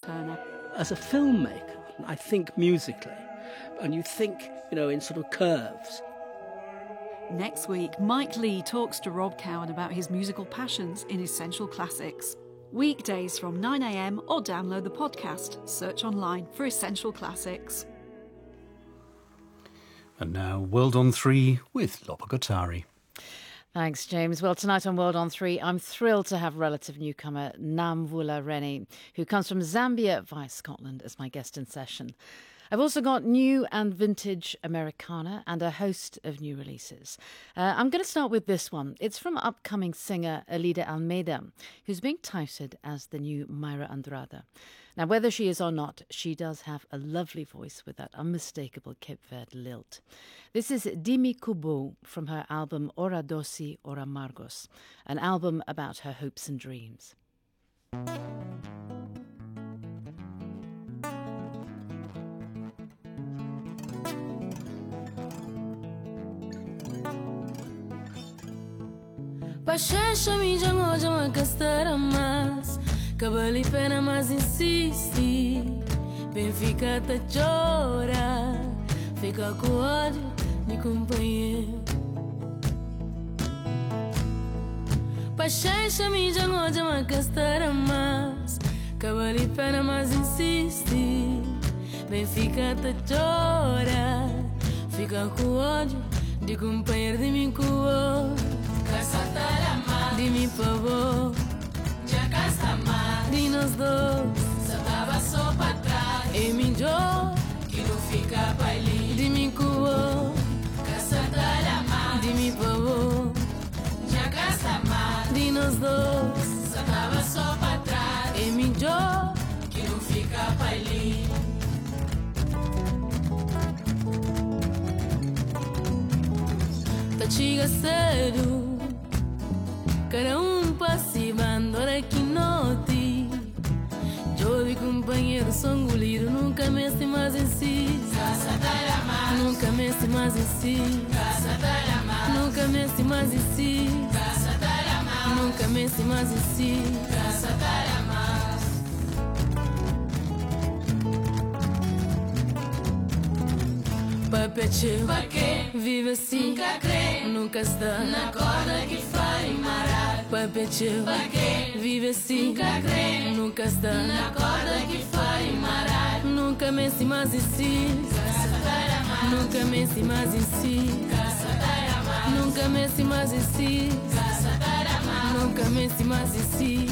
Turner. As a filmmaker, I think musically, and you think, in sort of curves. Next week, Mike Lee talks to Rob Cowan about his musical passions in Essential Classics. Weekdays from 9 a.m. or download the podcast. Search online for Essential Classics. And now, World on 3 with Lopa Kotari. Thanks, James. Well, tonight on World on 3, I'm thrilled to have relative newcomer Namvula Rene, who comes from Zambia via Scotland, as my guest in session. I've also got new and vintage Americana and a host of new releases. I'm going to start with this one. It's from upcoming singer Alida Almeida, who's being touted as the new Myra Andrade. Now, whether she is or not, she does have a lovely voice with that unmistakable Cape Verde lilt. This is Dimi Kubo from her album Ora Doce, Ora Amargos, an album about her hopes and dreams. Pachecha me jango jama castara mas Cabali pena mas insiste Benfica ta chora Fica com ódio de companheiro Pachecha me jango jama castara mas Cabali pena mas insiste Benfica ta chora Fica com ódio de companheiro de mim com ódio Dime por favor, já cansa mais de nós dois, só tava só pra trás. E me deu que não fica pra ali. Dime cuo, cansa da mais. Dime por favor, já cansa mais de nós dois, só tava só pra trás. E me deu que não fica pra ali. Tá chega cedo. Cada passivando hora que noite. Jovem companheiro songolido nunca mexe mais em si. Nunca mexe mais em si. Nunca mexe mais em si. Nunca mexe mais em si. Papete, vive assim, nunca está na corda que faz marar. Papete, vive assim, nunca está na corda que faz marar. Nunca mexe mais em si, nunca mexe mais em si, nunca mexe mais em si, nunca mexe mais em si.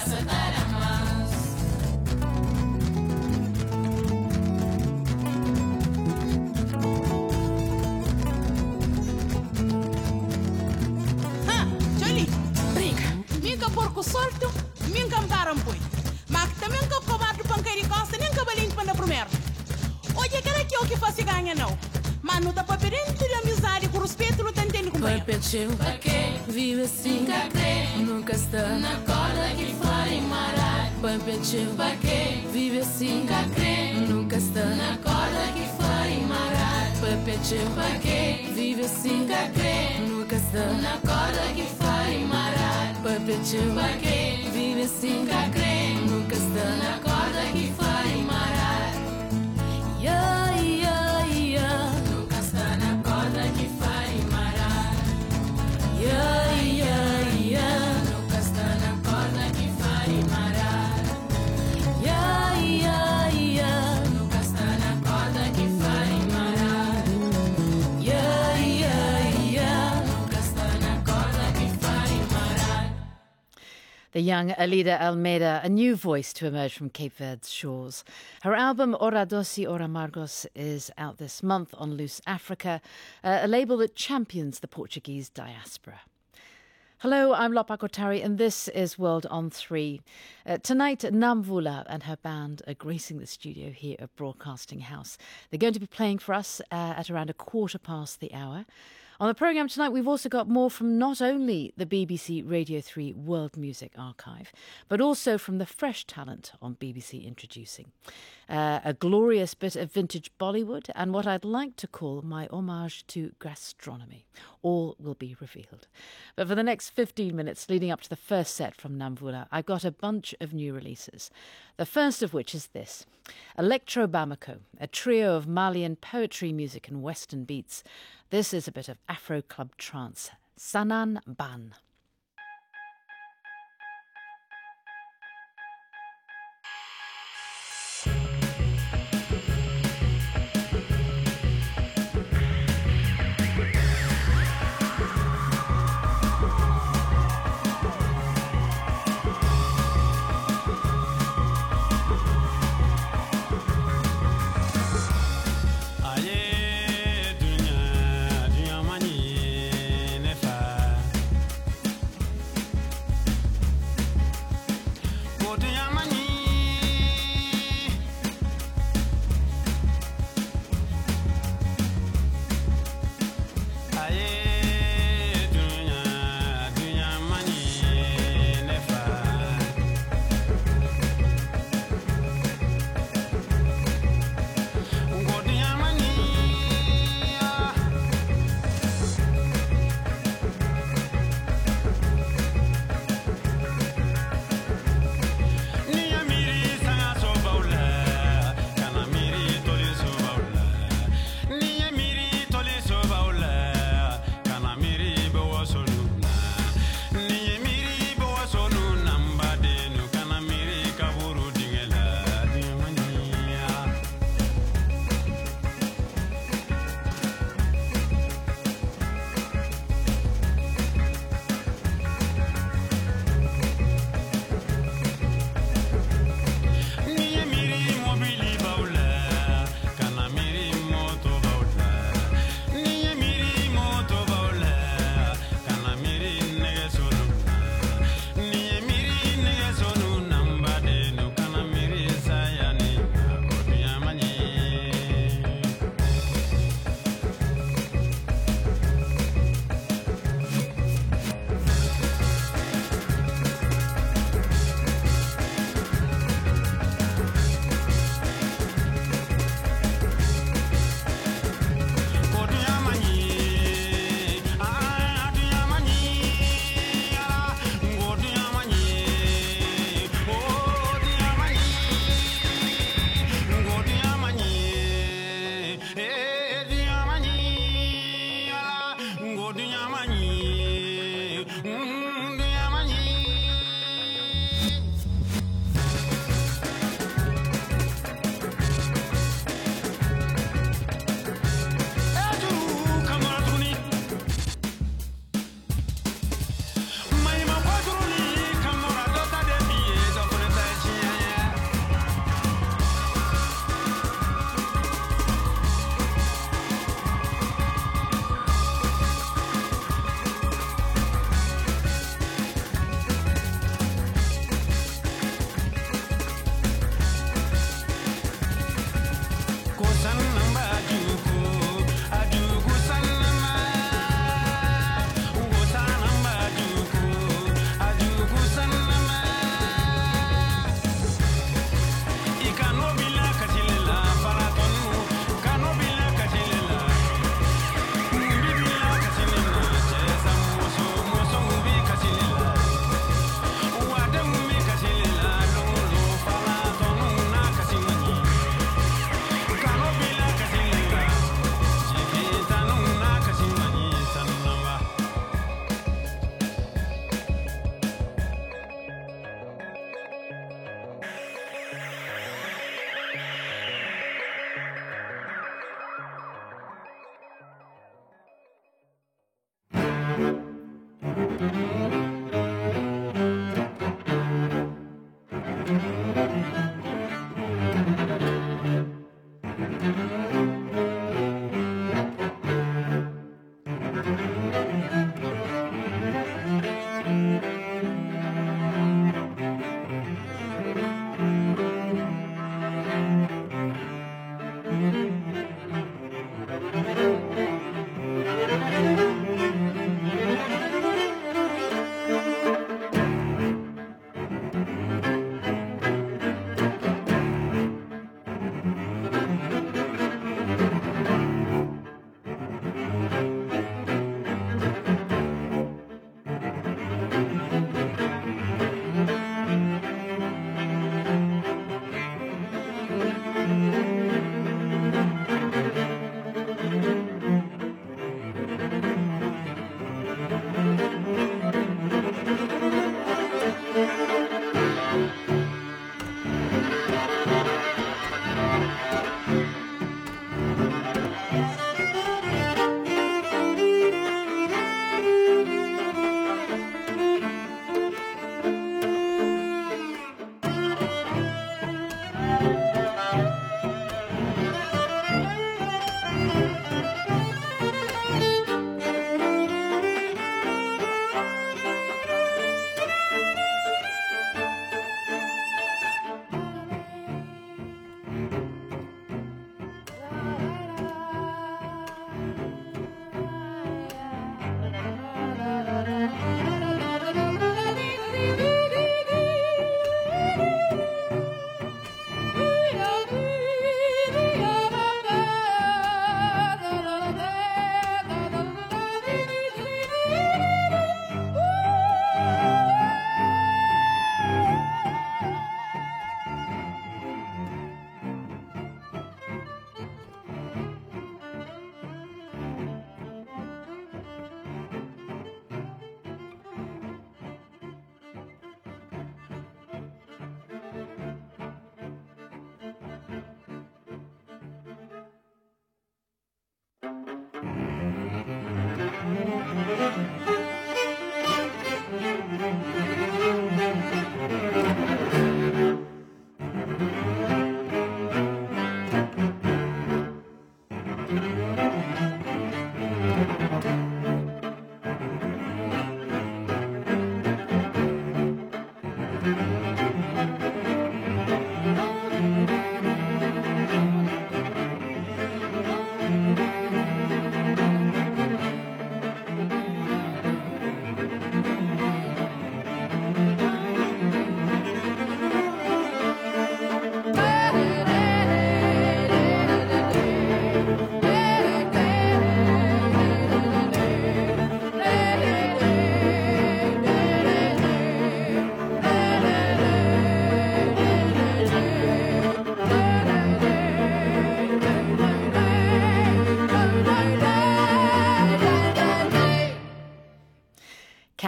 Porco solto, minha param poi. Mas também que covarde panqueiro costa, nem cabelinho para primeiro. Olha, que era que eu que faço ganha não. Mas não dá para pedir amizade com respeito, não tem com pai pecheu, vive assim, nunca está na corda que faz marar. Pai pecheu, vive assim, nunca está na corda que faz marar. Pai pecheu, vive assim, nunca está na corda que faz marar. Pai pecheu, vive assim, nunca está na corda que faz marar. Yeah, yeah, yeah. Nunca está na corda que faz marar. Yeah, yeah, yeah. Nunca está na corda que faz marar. Yeah, yeah, yeah. Nunca está na corda que faz marar. Yeah, yeah, yeah. Nunca está na corda que faz marar. The young Alida Almeida, a new voice to emerge from Cape Verde's shores. Her album Ora Doce, Ora Amargos is out this month on Loose Africa, a label that champions the Portuguese diaspora. Hello, I'm Lopa Kotari and this is World on 3. Tonight, Namvula and her band are gracing the studio here at Broadcasting House. They're going to be playing for us at around 1:15 the hour. On the programme tonight, we've also got more from not only the BBC Radio 3 World Music Archive, but also from the fresh talent on BBC Introducing. a glorious bit of vintage Bollywood, and what I'd like to call my homage to gastronomy. All will be revealed. But for the next 15 minutes leading up to the first set from Namvula, I've got a bunch of new releases. The first of which is this, Electro Bamako, a trio of Malian poetry, music and Western beats. This is a bit of Afro club trance. Sanan Ban. Aye, dunya mani nefa.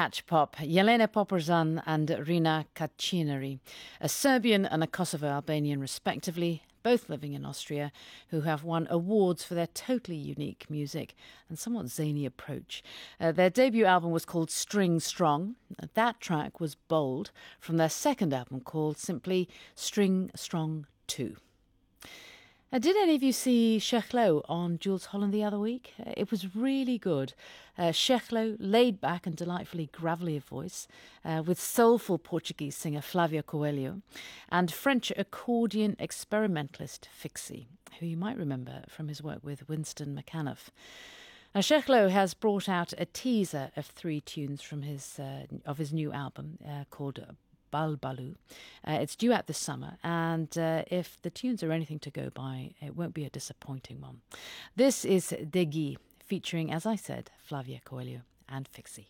match pop, Jelena Poprzan and Rina Kacineri, a Serbian and a Kosovo-Albanian respectively, both living in Austria, who have won awards for their totally unique music and somewhat zany approach. Their debut album was called String Strong. That track was Bold from their second album called simply String Strong 2. Did any of you see Shechlo on Jools Holland the other week? It was really good. Shechlo, laid back and delightfully gravelly of voice, with soulful Portuguese singer Flávia Coelho, and French accordion experimentalist Fixie, who you might remember from his work with Winston McAnuff. Now, Shechlo has brought out a teaser of 3 tunes from his new album called Balbalu. It's due out this summer, and if the tunes are anything to go by, it won't be a disappointing one. This is Degi, featuring, as I said, Flávia Coelho and Fixie.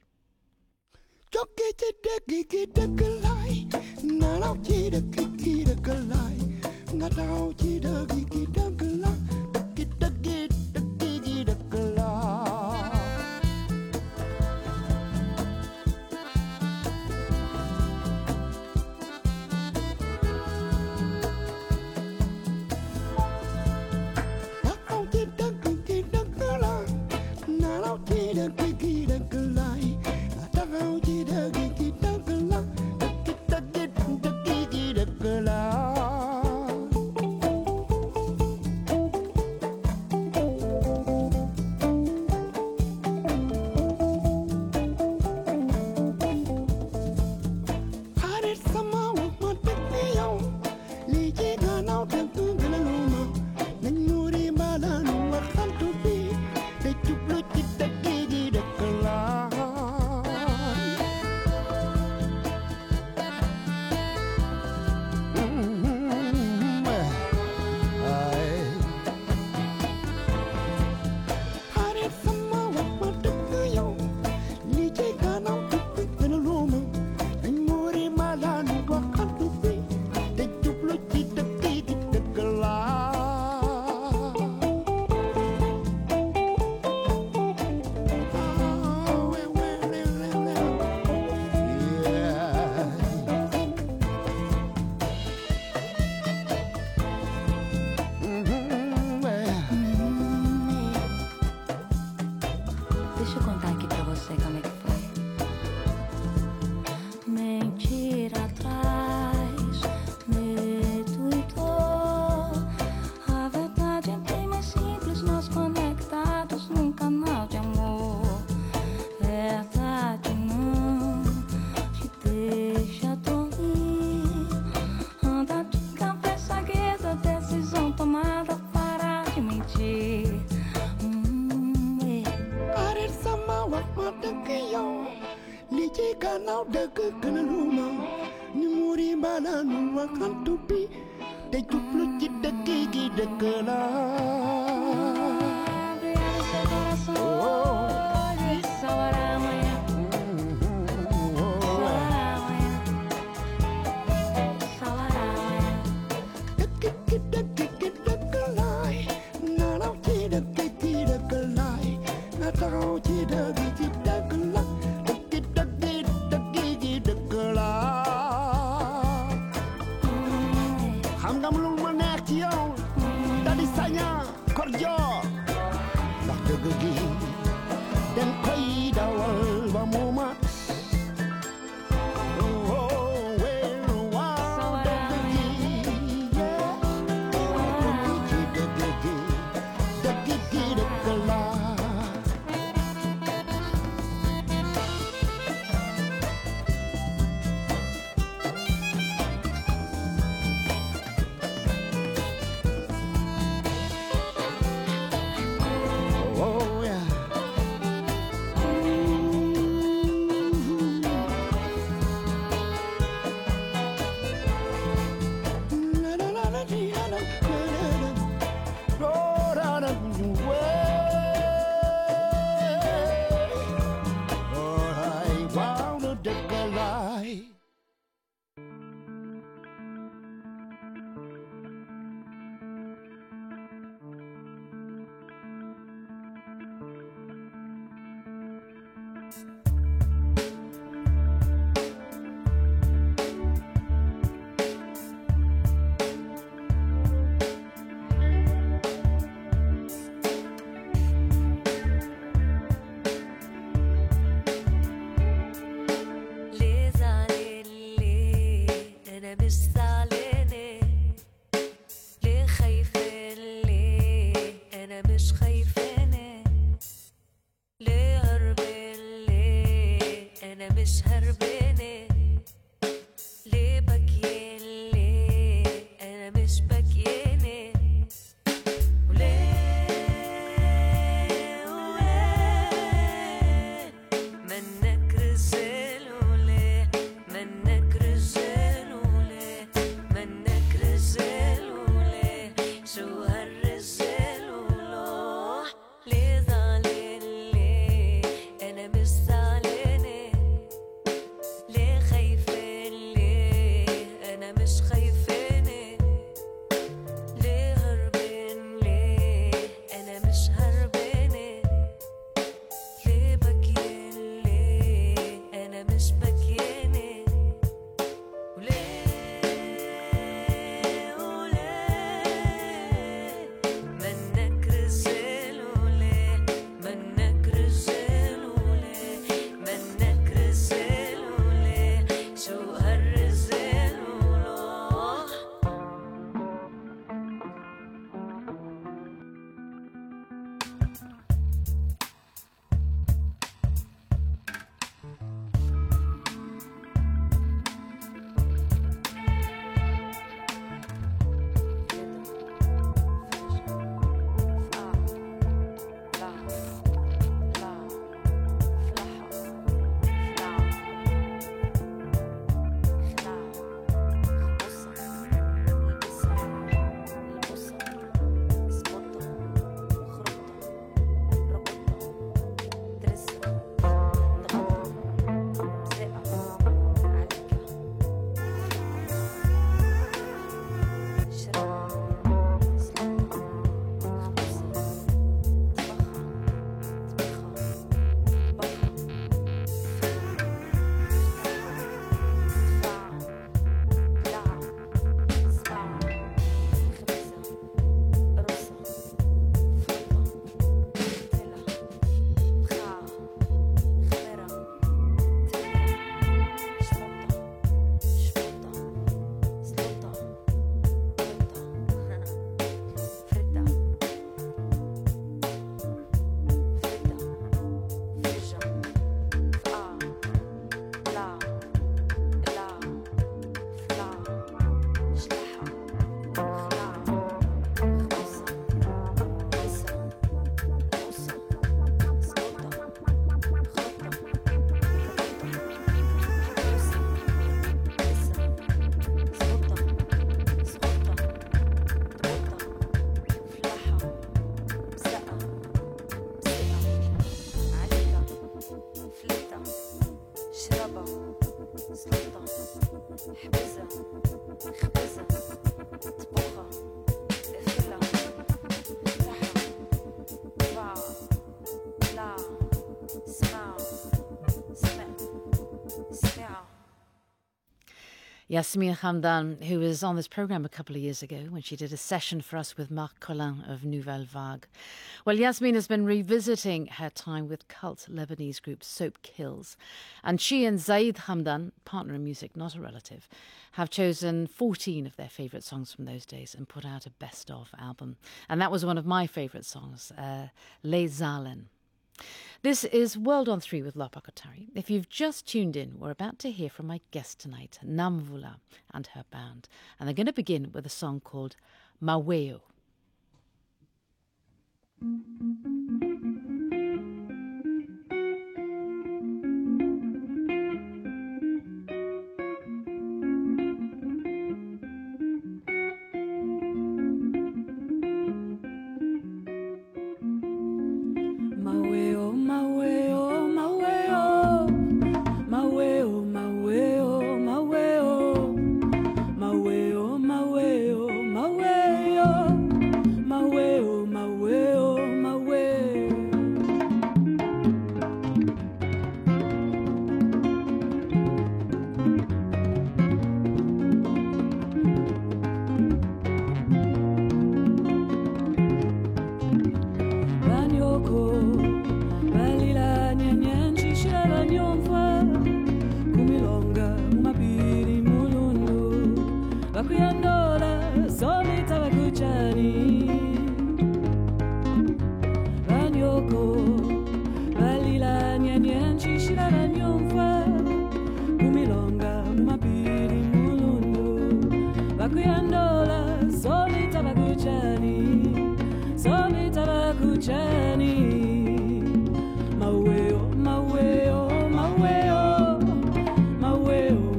Yasmine Hamdan, who was on this programme a couple of years ago when she did a session for us with Marc Collin of Nouvelle Vague. Well, Yasmine has been revisiting her time with cult Lebanese group Soap Kills. And she and Zaid Hamdan, partner in music, not a relative, have chosen 14 of their favourite songs from those days and put out a best-of album. And that was one of my favourite songs, Les Zalen. This is World on 3 with Lapa Kotari. If you've just tuned in, we're about to hear from my guest tonight, Namvula, and her band. And they're going to begin with a song called Maweo.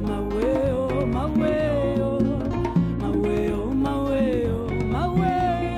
Maweo,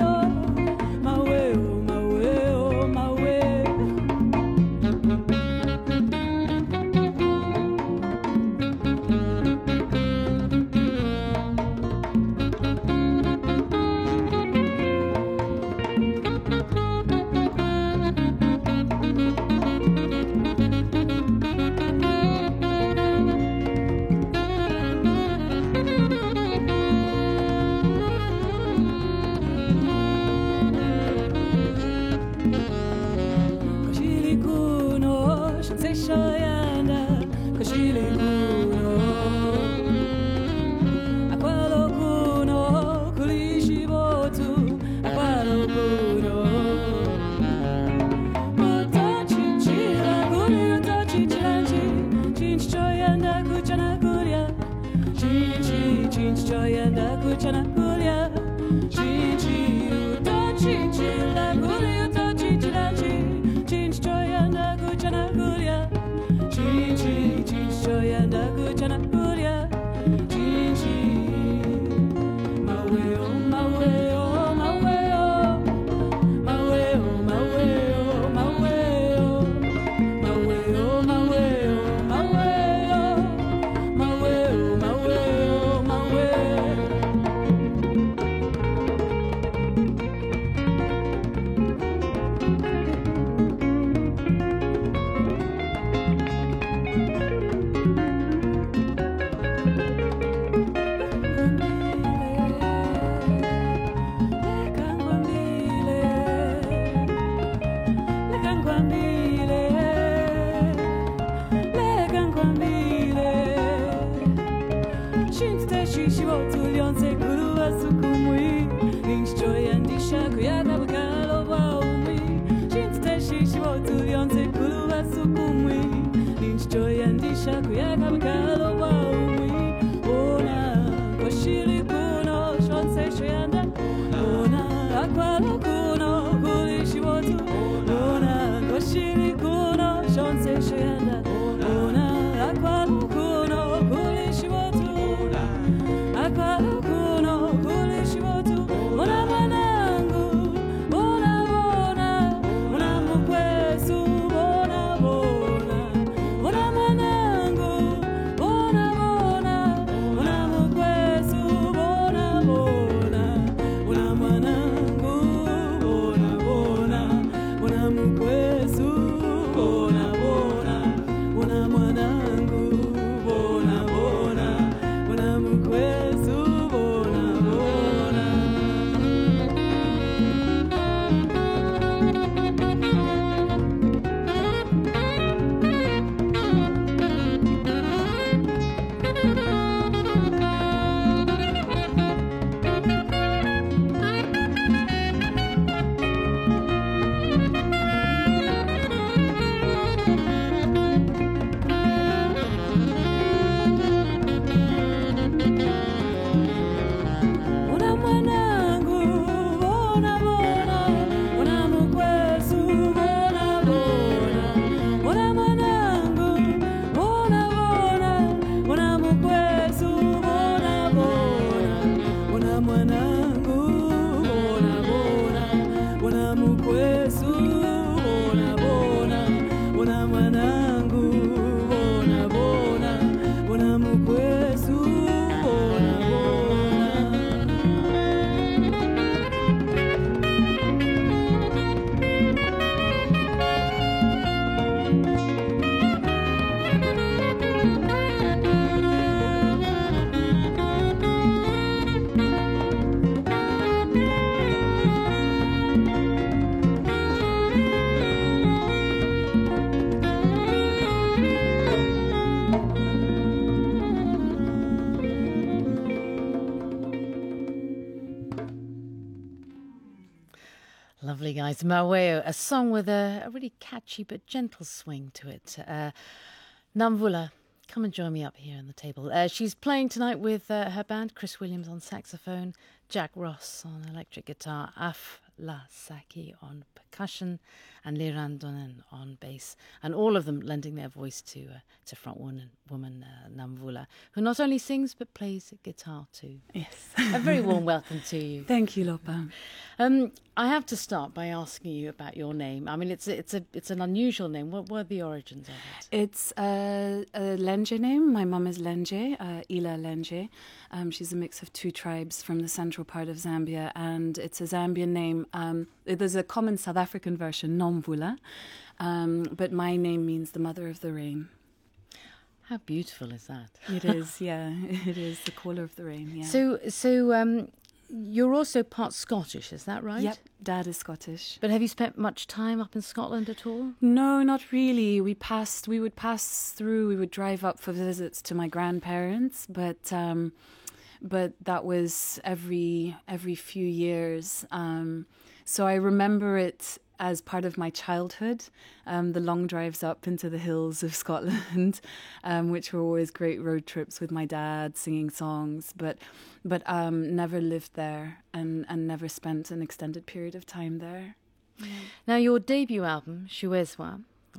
Lovely, guys. Maweo, a song with a really catchy but gentle swing to it. Namvula, come and join me up here on the table. She's playing tonight with her band, Chris Williams on saxophone, Jack Ross on electric guitar, Afla Saki on percussion, and Liran Donen on bass, and all of them lending their voice to front woman Namvula, who not only sings but plays guitar too. Yes. A very warm welcome to you. Thank you, Lopa. I have to start by asking you about your name. I mean, it's an unusual name. What were the origins of it? It's a Lenje name. My mum is Lenje, Ila Lenje. She's a mix of two tribes from the central part of Zambia, and it's a Zambian name. There's a common South African version, Nomvula, but my name means the mother of the rain. How beautiful is that? It is, yeah. It is the caller of the rain, yeah. So you're also part Scottish, is that right? Yep, Dad is Scottish. But have you spent much time up in Scotland at all? No, not really. We would pass through, we would drive up for visits to my grandparents, but that was every few years. So I remember it as part of my childhood, the long drives up into the hills of Scotland, which were always great road trips with my dad, singing songs, but never lived there and never spent an extended period of time there. Yeah. Now, your debut album, Shuezwa,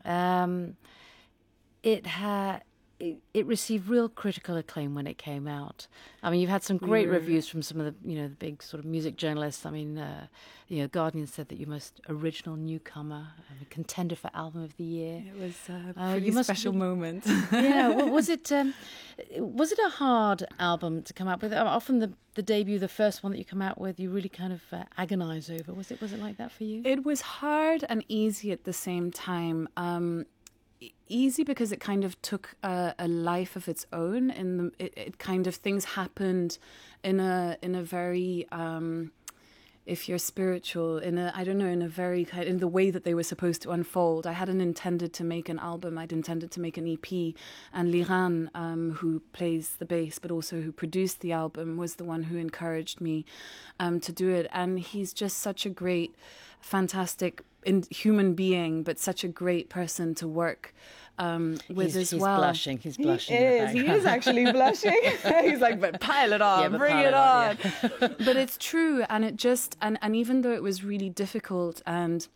it received real critical acclaim when it came out. I mean, you've had some great reviews from some of the big sort of music journalists. I mean, Guardian said that you're most original newcomer, a contender for album of the year. It was a pretty special moment. Yeah, was it a hard album to come out with? Often the debut, the first one that you come out with, you really kind of agonize over. Was it like that for you? It was hard and easy at the same time. Easy because it kind of took a life of its own. It kind of, things happened in a very if you're spiritual, in a very kind, in the way that they were supposed to unfold. I hadn't intended to make an album. I'd intended to make an EP, and Liran, who plays the bass but also who produced the album, was the one who encouraged me to do it. And he's just such a great, fantastic human being, but such a great person to work with as well. He's blushing. He is actually blushing. He's like, but pile it on, yeah, bring it on. Yeah. But it's true, and it just and even though it was really difficult and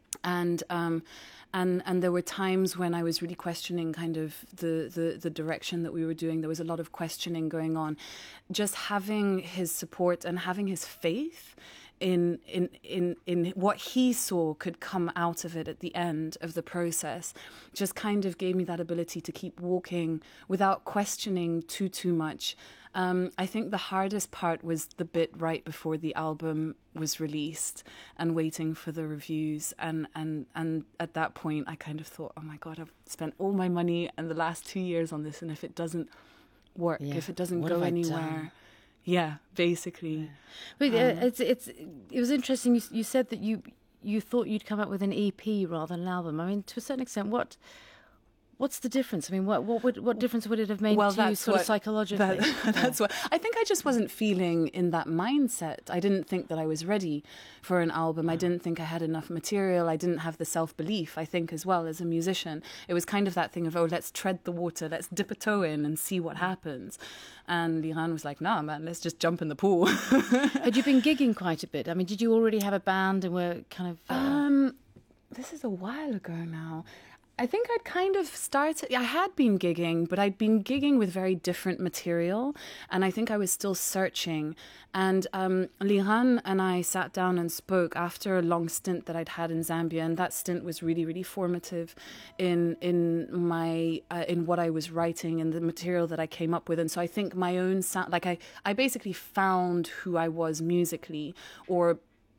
there were times when I was really questioning kind of the direction that we were doing. There was a lot of questioning going on. Just having his support and having his faith in what he saw could come out of it at the end of the process just kind of gave me that ability to keep walking without questioning too much. I think the hardest part was the bit right before the album was released and waiting for the reviews, and at that point I kind of thought, oh my God, I've spent all my money and the last 2 years on this, and if it doesn't work, if it doesn't go anywhere. Yeah, basically. Yeah. But it was interesting. You said that you thought you'd come up with an EP rather than an album. I mean, to a certain extent, what's the difference? I mean, what difference would it have made to you sort of psychologically? That's what I think. I just wasn't feeling in that mindset. I didn't think that I was ready for an album. I didn't think I had enough material. I didn't have the self-belief, I think, as well as a musician. It was kind of that thing of, oh, let's tread the water, let's dip a toe in and see what happens. And Liran was like, nah, man, let's just jump in the pool. Had you been gigging quite a bit? I mean, did you already have a band and were kind of... This is a while ago now. I think I'd kind of started, I had been gigging, but I'd been gigging with very different material, and I think I was still searching. And Liran and I sat down and spoke after a long stint that I'd had in Zambia, and that stint was really, really formative in what I was writing and the material that I came up with. And so I think my own sound, like I basically found who I was musically, or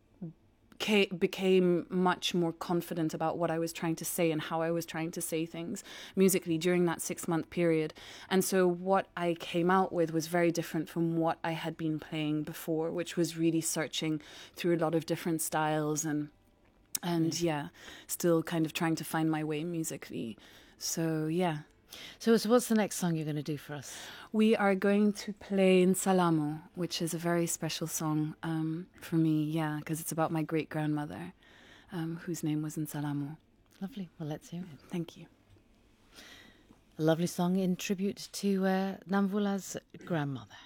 became much more confident about what I was trying to say and how I was trying to say things musically during that 6-month period. And so what I came out with was very different from what I had been playing before, which was really searching through a lot of different styles and still kind of trying to find my way musically. So, yeah. So what's the next song you're going to do for us? We are going to play Nsalamo, which is a very special song for me, because it's about my great-grandmother. whose name was Nsalamu. Lovely. Well, let's hear it. Thank you. A lovely song in tribute to Namvula's grandmother.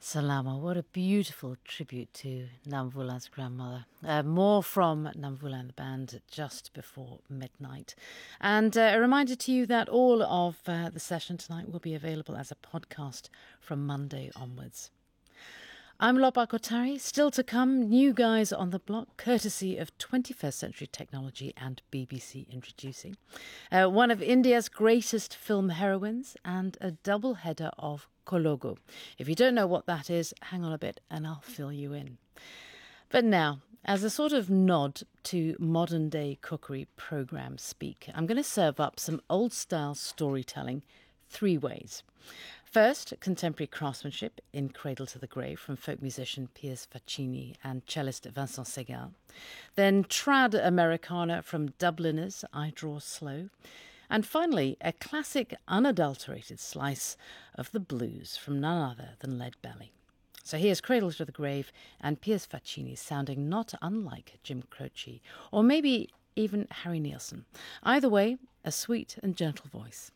Salama, what a beautiful tribute to Namvula's grandmother. More from Namvula and the band just before midnight. And a reminder to you that all of the session tonight will be available as a podcast from Monday onwards. I'm Lopa Kotari. Still to come, New Guys on the Block, courtesy of 21st Century Technology and BBC Introducing. One of India's greatest film heroines and a double header of Kologo. If you don't know what that is, hang on a bit and I'll fill you in. But now, as a sort of nod to modern day cookery programme speak, I'm going to serve up some old style storytelling 3 ways. First, contemporary craftsmanship in Cradle to the Grave from folk musician Piers Faccini and cellist Vincent Segal. Then trad Americana from Dubliners I Draw Slow. And finally, a classic unadulterated slice of the blues from none other than Lead Belly. So here's Cradle to the Grave and Piers Faccini sounding not unlike Jim Croce, or maybe even Harry Nilsson. Either way, a sweet and gentle voice.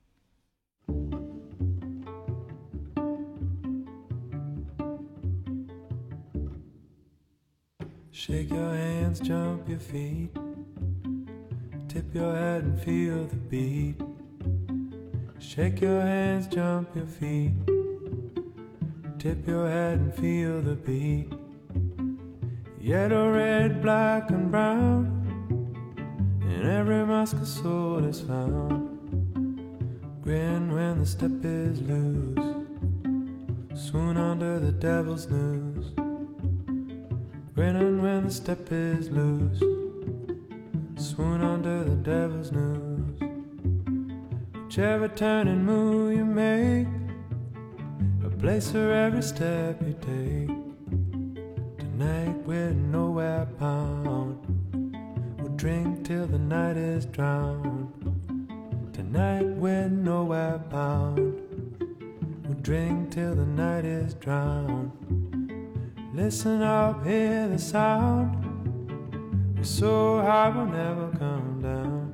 Shake your hands, jump your feet, tip your head and feel the beat. Shake your hands, jump your feet, tip your head and feel the beat. Yellow, red, black and brown, in every mask a soul is found. Grin when the step is loose, swoon under the devil's noose. Grinning when the step is loose, swoon under the devil's noose. Whichever turn and move you make, a place for every step you take. Tonight we're nowhere bound, we'll drink till the night is drowned. Tonight we're nowhere bound, we'll drink till the night is drowned. Listen up, hear the sound, we're so high we'll never come down.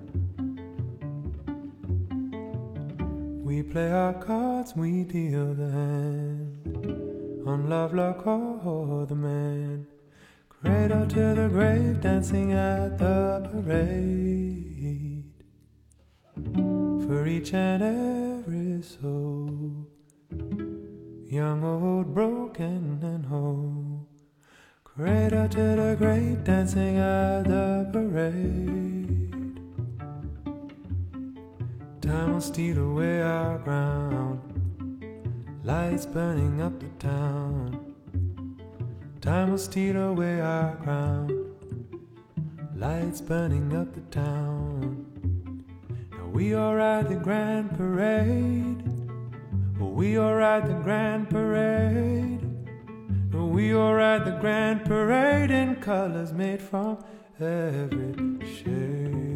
We play our cards, we deal the hand, on love, luck, or the man. Cradle to the grave, dancing at the parade, for each and every soul, young, old, broken and whole. Cradle to the grave, dancing at the parade. Time will steal away our ground, lights burning up the town. Time will steal away our ground, lights burning up the town. Now we all ride the grand parade, we all ride the grand parade. We all ride the grand parade in colors made from every shade.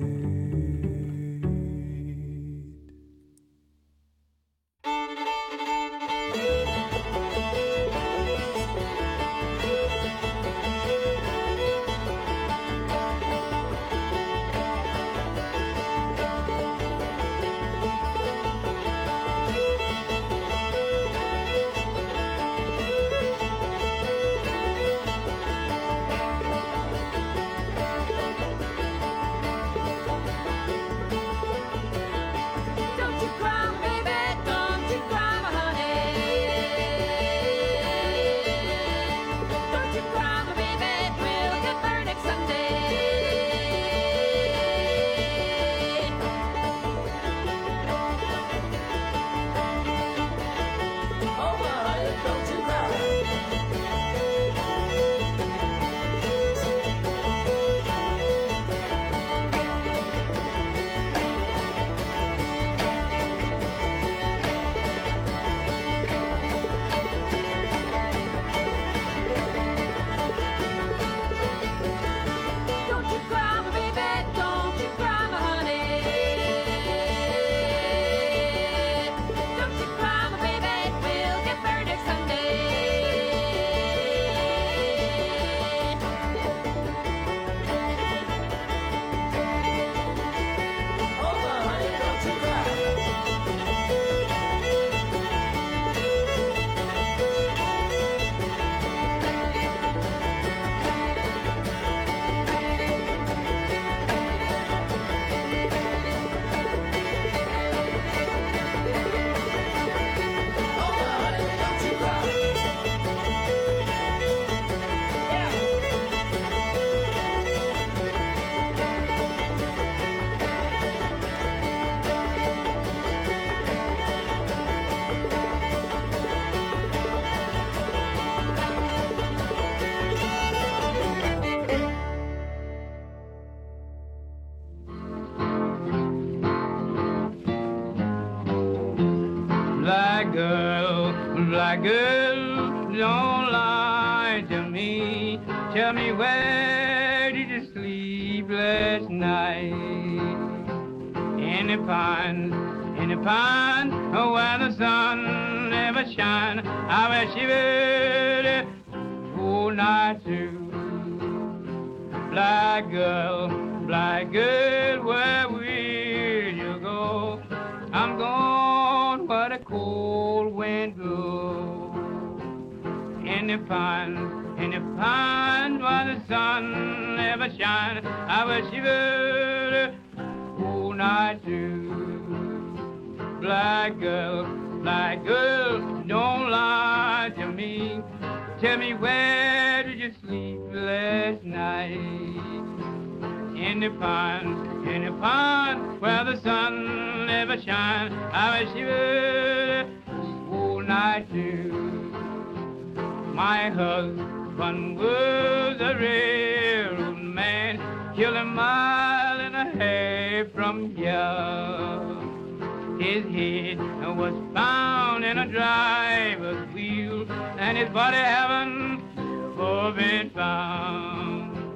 Black girl, don't lie to me. Tell me, where did you sleep last night? In the pond, where the sun never shines. I wish you would all night through. Black girl, where will you go? I'm gone where the cold wind blows. In the pond, where the sun never shines. I wish you would all night through. Black girl, don't lie to me. Tell me, where did you sleep last night? In the pond, where the sun never shines. I wish you would all night too. My husband was a railroad man, killed 1.5 miles from here. His head was found in a driver's wheel, and his body haven't been found.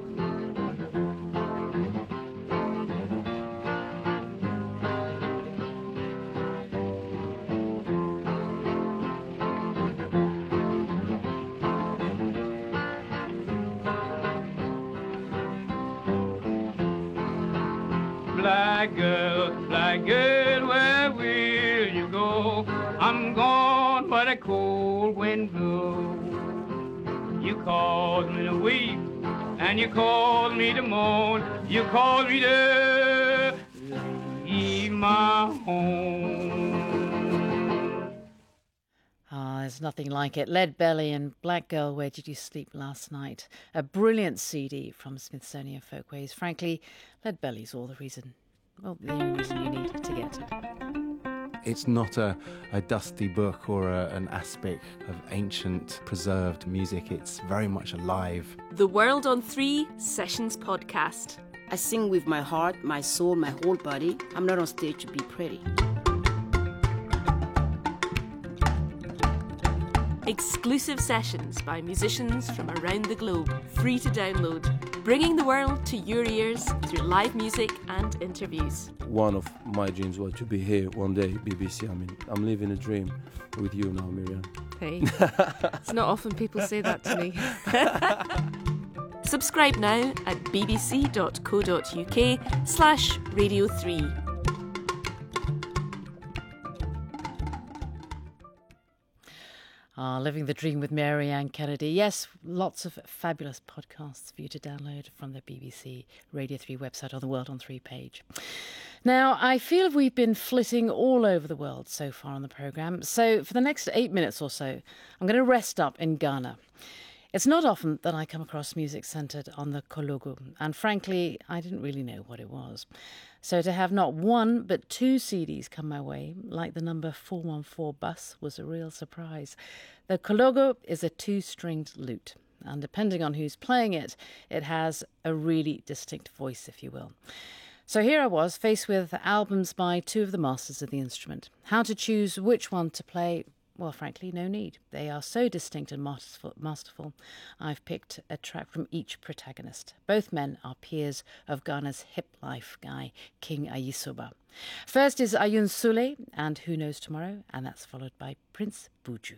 Black girl, where will you go? I'm gone where the cold wind blows. You called me to weep, and you called me to mourn. You called me to leave my home. There's nothing like it. Lead Belly and Black Girl, Where Did You Sleep Last Night? A brilliant CD from Smithsonian Folkways. Frankly, Lead Belly's all the reason. Well, the only reason you need to get it. It's not a dusty book or an aspect of ancient preserved music. It's very much alive. The World on 3 Sessions podcast. I sing with my heart, my soul, my whole body. I'm not on stage to be pretty. Exclusive sessions by musicians from around the globe, free to download, bringing the world to your ears through live music and interviews. One of my dreams was to be here one day, BBC. I mean, I'm living a dream with you now, Miriam. Hey, it's not often people say that to me. Subscribe now at bbc.co.uk/Radio 3. Living the Dream with Mary Ann Kennedy. Yes, lots of fabulous podcasts for you to download from the BBC Radio 3 website on the World on 3 page. Now, I feel we've been flitting all over the world so far on the programme, so for the next 8 minutes or so, I'm going to rest up in Ghana. It's not often that I come across music centred on the Kologo, and frankly, I didn't really know what it was. So to have not one but 2 CDs come my way, like the number 414 bus, was a real surprise. The Kologo is a 2-stringed lute, and depending on who's playing it, it has a really distinct voice, if you will. So here I was, faced with albums by 2 of the masters of the instrument. How to choose which one to play? Well, frankly, no need. They are so distinct and masterful. I've picked a track from each protagonist. Both men are peers of Ghana's hip life guy, King Ayisoba. First is Ayun Sule and Who Knows Tomorrow, and that's followed by Prince Buju.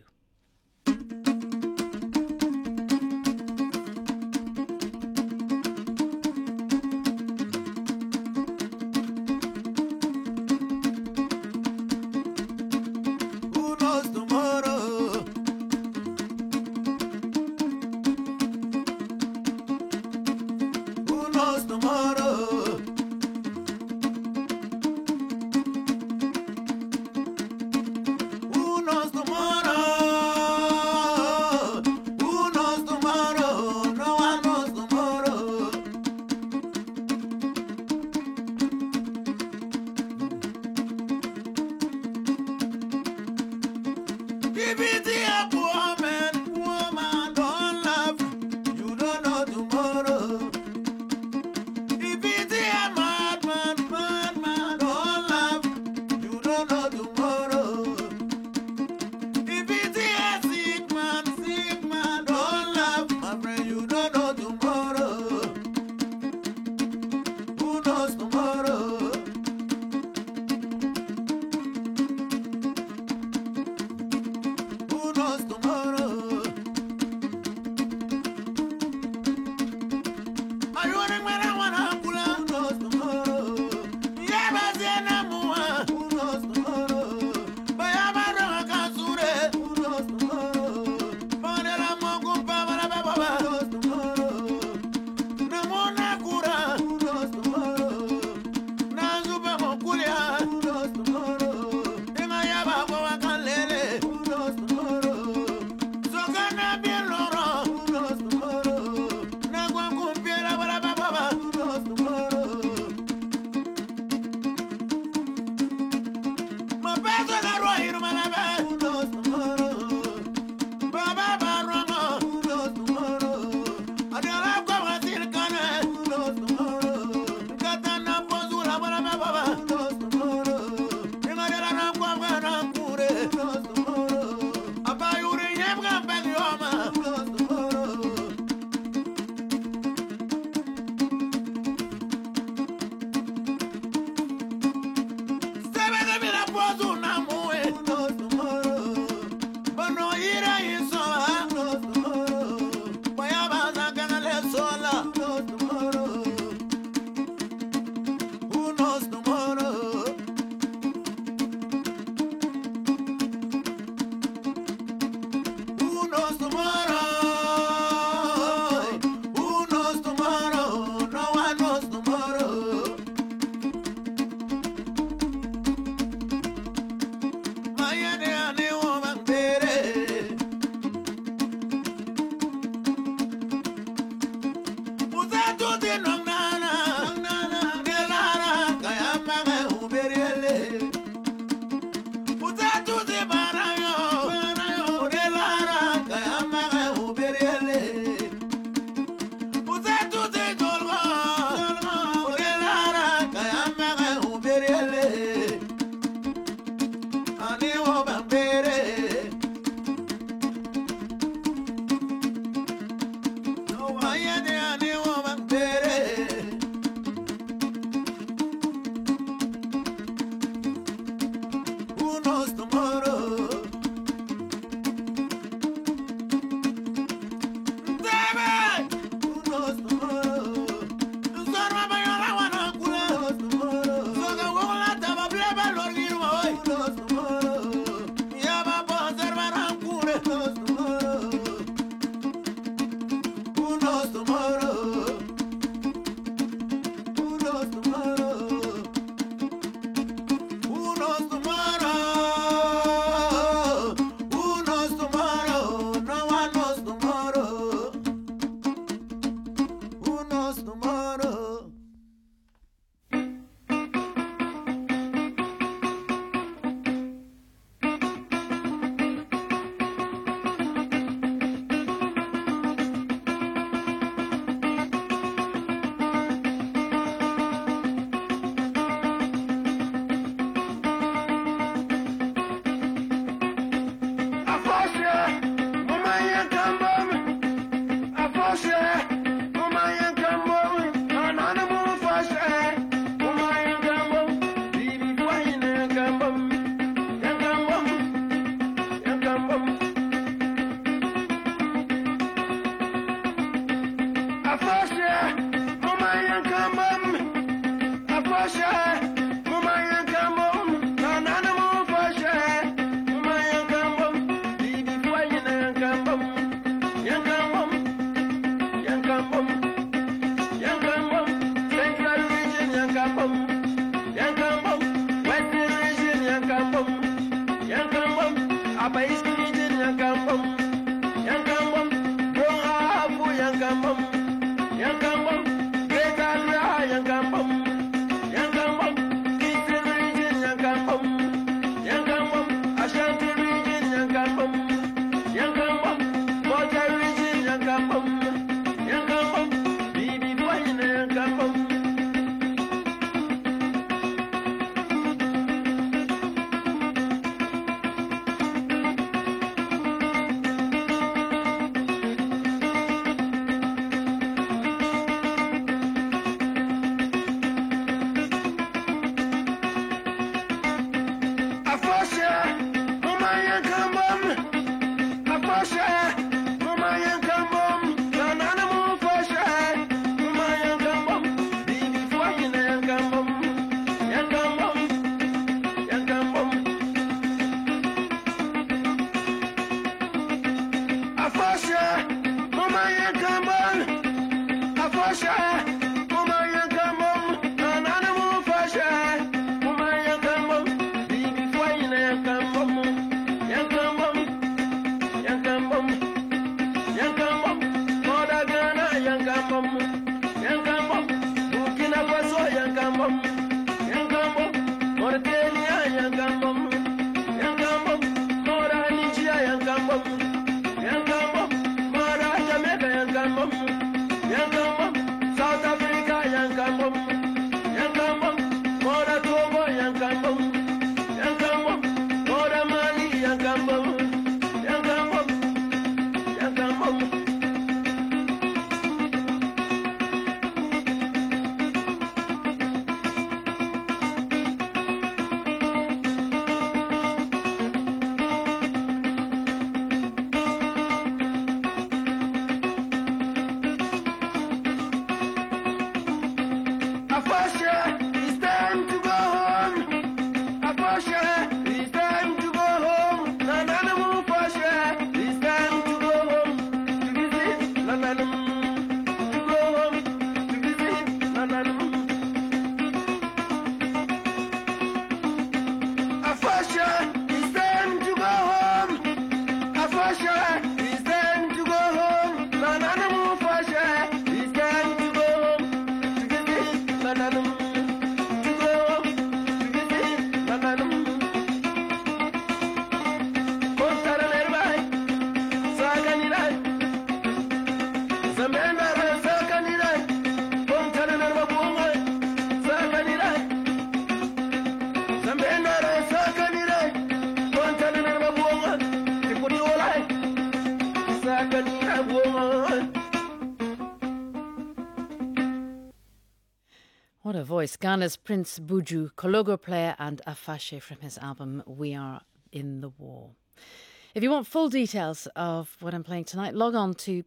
What a voice. Ghana's Prince Buju, Kologo player and Afashe from his album We Are in the War. If you want full details of what I'm playing tonight, log on to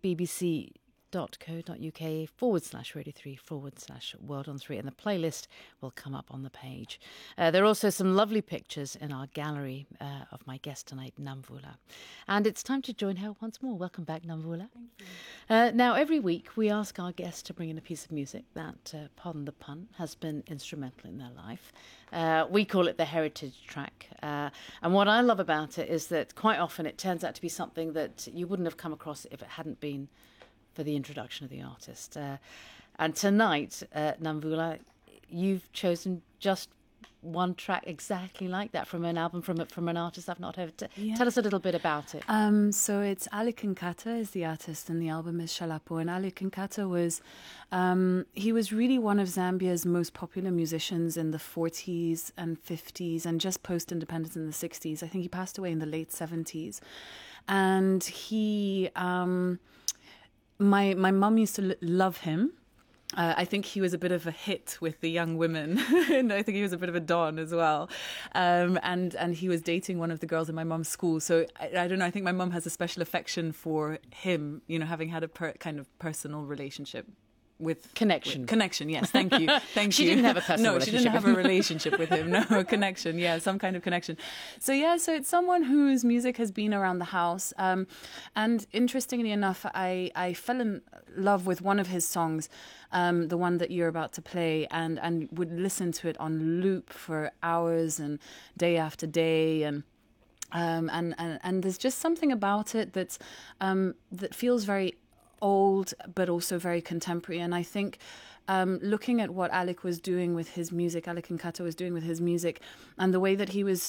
bbc.co.uk/radio3/World on 3 and the playlist will come up on the page. There are also some lovely pictures in our gallery of my guest tonight, Namvula. And it's time to join her once more. Welcome back, Namvula. Now, every week we ask our guests to bring in a piece of music that, pardon the pun, has been instrumental in their life. We call it the heritage track. And what I love about it is that quite often it turns out to be something that you wouldn't have come across if it hadn't been for the introduction of the artist. And tonight, Namvula, you've chosen just one track exactly like that from an album from an artist I've not heard. Tell us a little bit about it. So it's Ali Kinkata is the artist and the album is Shalapo. And Ali Kinkata was, he was really one of Zambia's most popular musicians in the 40s and 50s and just post-independence in the 60s. I think he passed away in the late 70s. And he, my mum used to love him. I think he was a bit of a hit with the young women. And I think he was a bit of a don as well. And he was dating one of the girls in my mum's school. So I don't know, I think my mum has a special affection for him, you know, having had a kind of personal relationship with connection, yes, thank you. She didn't have a personal relationship. No, she didn't have a relationship with him. No, a connection, yeah, some kind of connection. So it's someone whose music has been around the house. And interestingly enough, I fell in love with one of his songs, the one that you're about to play, and would listen to it on loop for hours and day after day, and there's just something about it that's that feels very old but also very contemporary. And I think looking at what Alec was doing with his music, Alec Kinkata was doing with his music, and the way that he was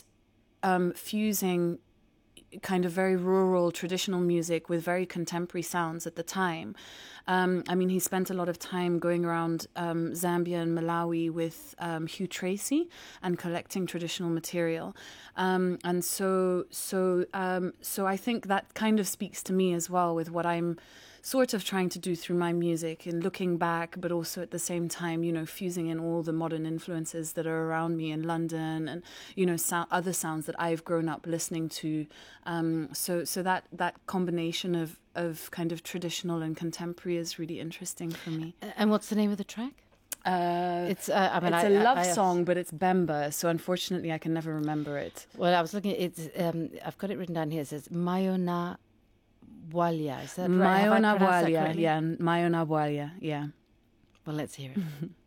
fusing kind of very rural traditional music with very contemporary sounds at the time. I mean, he spent a lot of time going around Zambia and Malawi with Hugh Tracy and collecting traditional material. And so I think that kind of speaks to me as well with what I'm sort of trying to do through my music and looking back, but also at the same time, you know, fusing in all the modern influences that are around me in London and, you know, other sounds that I've grown up listening to. So that combination of kind of traditional and contemporary is really interesting for me. And what's the name of the track? It's a love song, but it's Bemba, so unfortunately I can never remember it. Well, I was looking at it. I've got it written down here. It says Mayona Bwalia. Is that right? Mayona Bwalia, yeah. Mayona Bwalia, yeah. Well, let's hear it.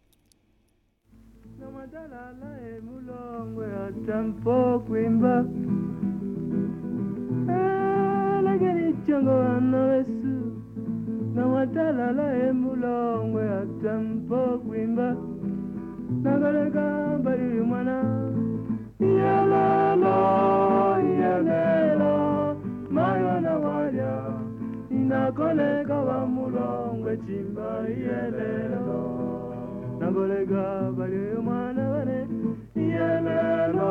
Nakolega wa mulongwe chimba yelelo Nakolega bali mwana wane yelelo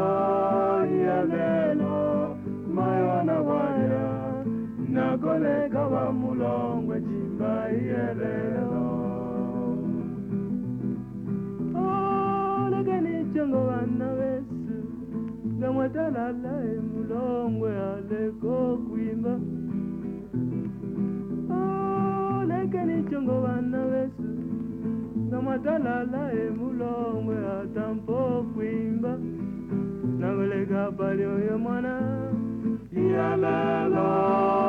Mayona waya Nakolega wa mulongwe chimba yelelo Oh, nagani chongo wana wesu Namwatalala mulongwe aleko kuimba Kani chongo wana wesu Namatalala mulongwe atampo kuimba Nagole Nagolega balio yo mwana Yalelo,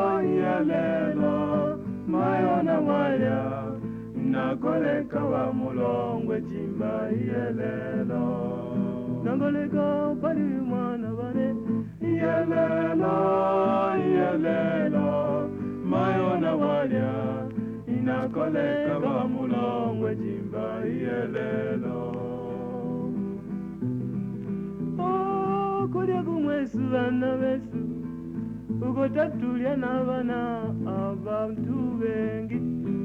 yalelo Mayona waya Nagolega wa mulongwe jimba Yalelo Nagolega balio yo mwana bane Yalelo, yalelo Mayona waya Nagolega wa mulongwe jimba Yalelo Kulia kumwesu bana besu Ukotatulia na bana abantu bengi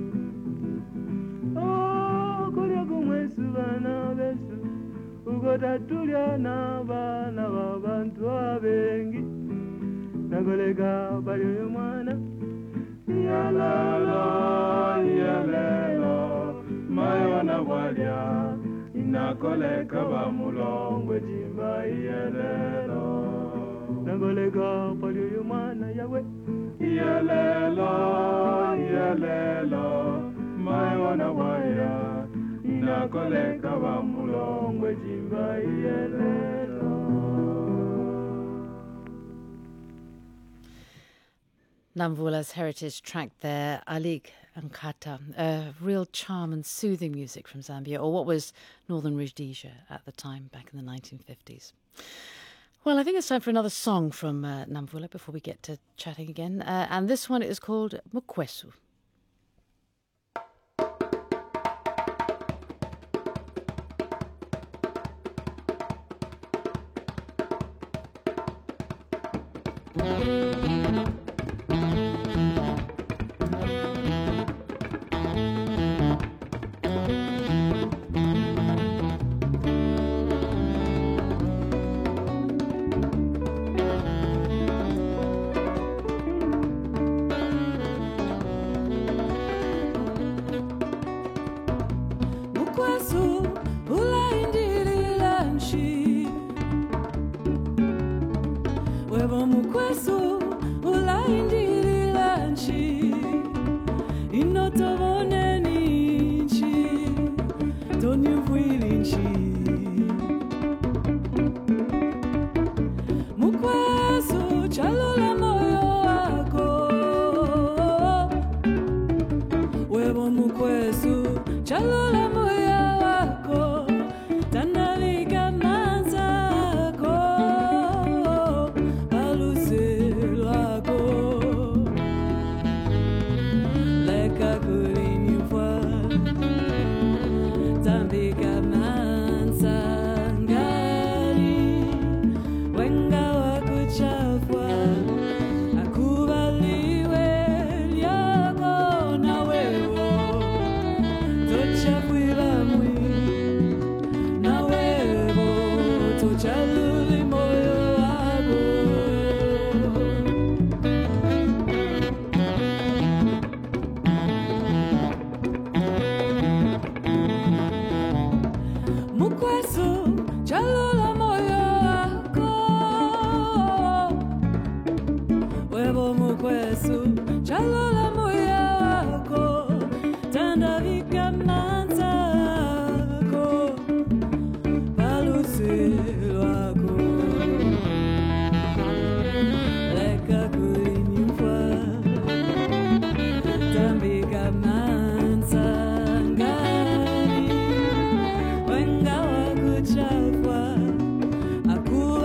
Kulia kumwesu bana besu Ukotatulia na bana abantu bengi Nagolega balio yo mwana Yalelo, yalelo Mayona walya Nagolega ba mulongwe jimba Yalelo Nagolega balio yo mwana yawe Yalelo, yalelo Mayona waya Nagolega ba mulongwe jimba Yalelo Namvula's heritage track there, Alik Nkata, a real charm and soothing music from Zambia, or what was Northern Rhodesia at the time, back in the 1950s. Well, I think it's time for another song from Namvula before we get to chatting again. And this one is called Mukwesu.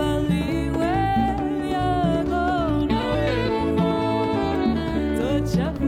Chap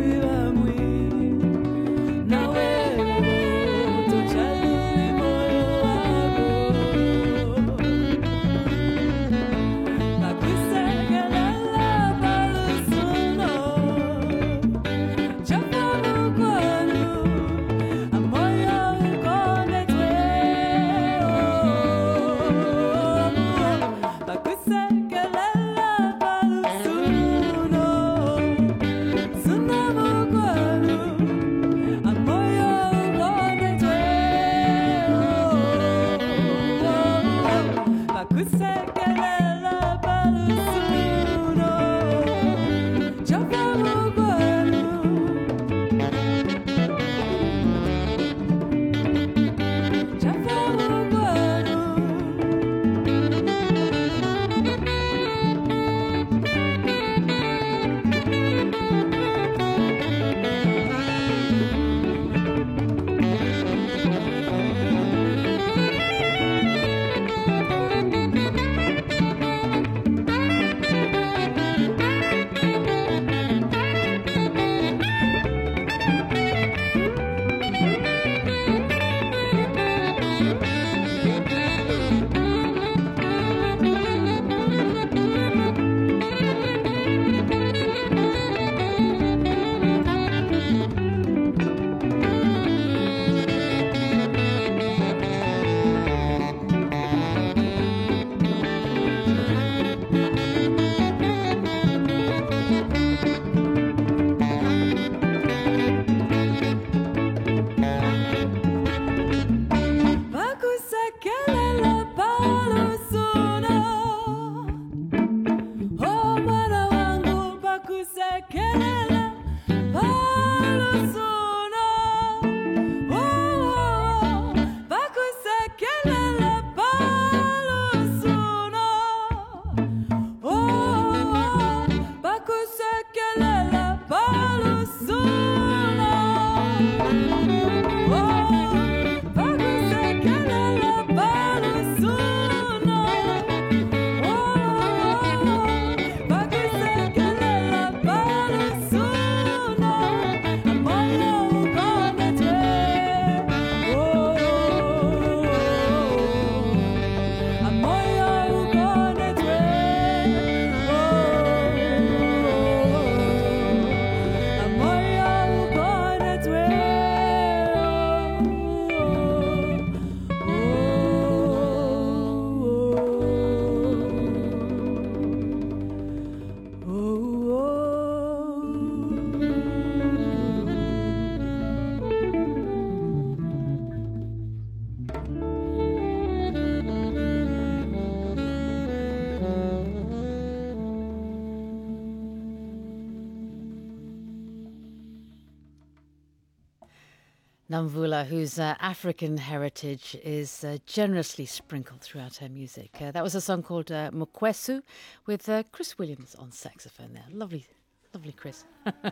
Namvula, whose African heritage is generously sprinkled throughout her music. That was a song called Mokwesu with Chris Williams on saxophone there. Lovely, lovely Chris.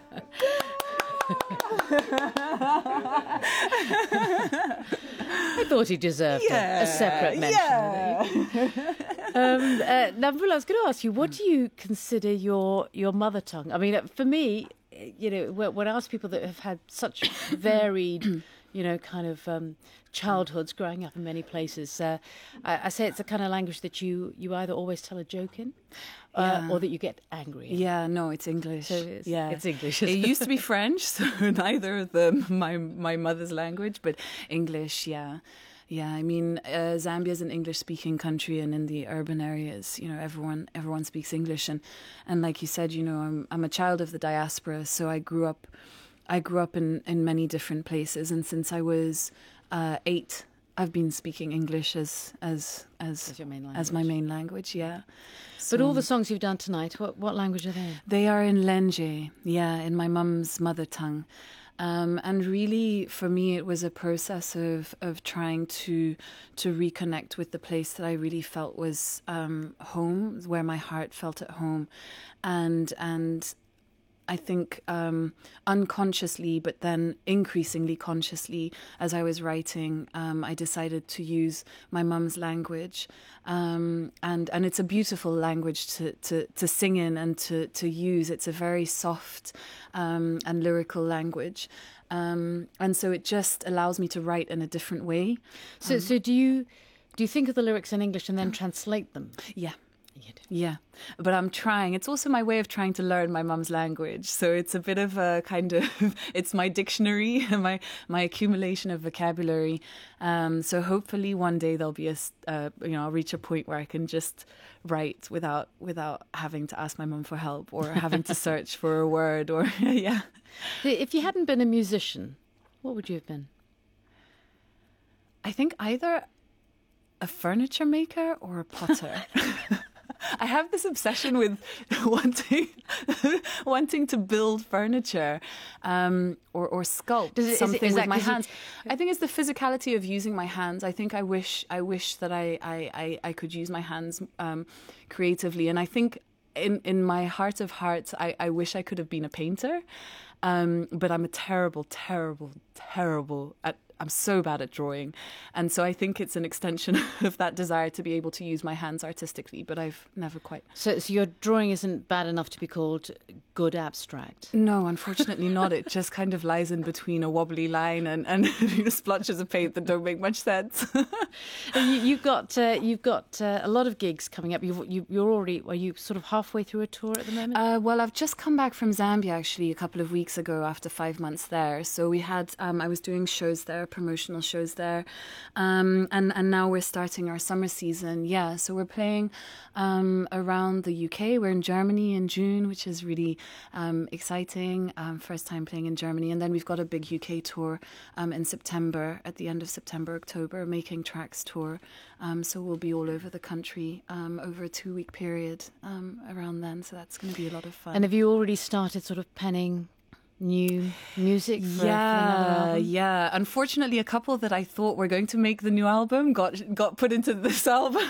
I thought he deserved a separate mention. Namvula, I was going to ask you, what do you consider your mother tongue? I mean, for me, you know, when I ask people that have had such varied, you know, kind of childhoods growing up in many places, I say it's a kind of language that you either always tell a joke in or that you get angry in. Yeah, no, it's English. So it's English. It used to be French, so neither of them my mother's language, but English, yeah. Yeah, I mean, Zambia is an English-speaking country, and in the urban areas, you know, everyone speaks English, and like you said, you know, I'm a child of the diaspora, so I grew up in many different places, and since I was 8, I've been speaking English as your main language. As my main language, yeah. So, but all the songs you've done tonight, what language are they? They are in Lenje, yeah, in my mum's mother tongue. And really, for me, it was a process of trying to reconnect with the place that I really felt was home, where my heart felt at home, and I think unconsciously, but then increasingly consciously, as I was writing, I decided to use my mum's language, and it's a beautiful language to sing in and to use. It's a very soft and lyrical language, and so it just allows me to write in a different way. So do you think of the lyrics in English and then translate them? Yeah. Yeah, but I'm trying. It's also my way of trying to learn my mum's language. So it's a bit of a kind of, it's my dictionary, my accumulation of vocabulary. So hopefully one day there'll be I'll reach a point where I can just write without having to ask my mum for help or having to search for a word or, yeah. If you hadn't been a musician, what would you have been? I think either a furniture maker or a potter. I have this obsession with wanting to build furniture or sculpt something with my hands. I think it's the physicality of using my hands. I think I wish that I could use my hands creatively. And I think in my heart of hearts, I wish I could have been a painter. But I'm a terrible I'm so bad at drawing. And so I think it's an extension of that desire to be able to use my hands artistically, but I've never quite... So your drawing isn't bad enough to be called good abstract? No, unfortunately not. It just kind of lies in between a wobbly line and splotches of paint that don't make much sense. You've got a lot of gigs coming up. Are you sort of halfway through a tour at the moment? Well, I've just come back from Zambia actually a couple of weeks ago after 5 months there. So we had, I was doing shows there, promotional shows there, and now we're starting our summer season. Yeah, so we're playing around the UK. We're in Germany in June, which is really exciting. First time playing in Germany, and then we've got a big UK tour in September, at the end of September, October, Making Tracks tour. So we'll be all over the country over a 2-week period around then. So that's going to be a lot of fun. And have you already started sort of penning new music for another album? Yeah. Unfortunately, a couple that I thought were going to make the new album got put into this album.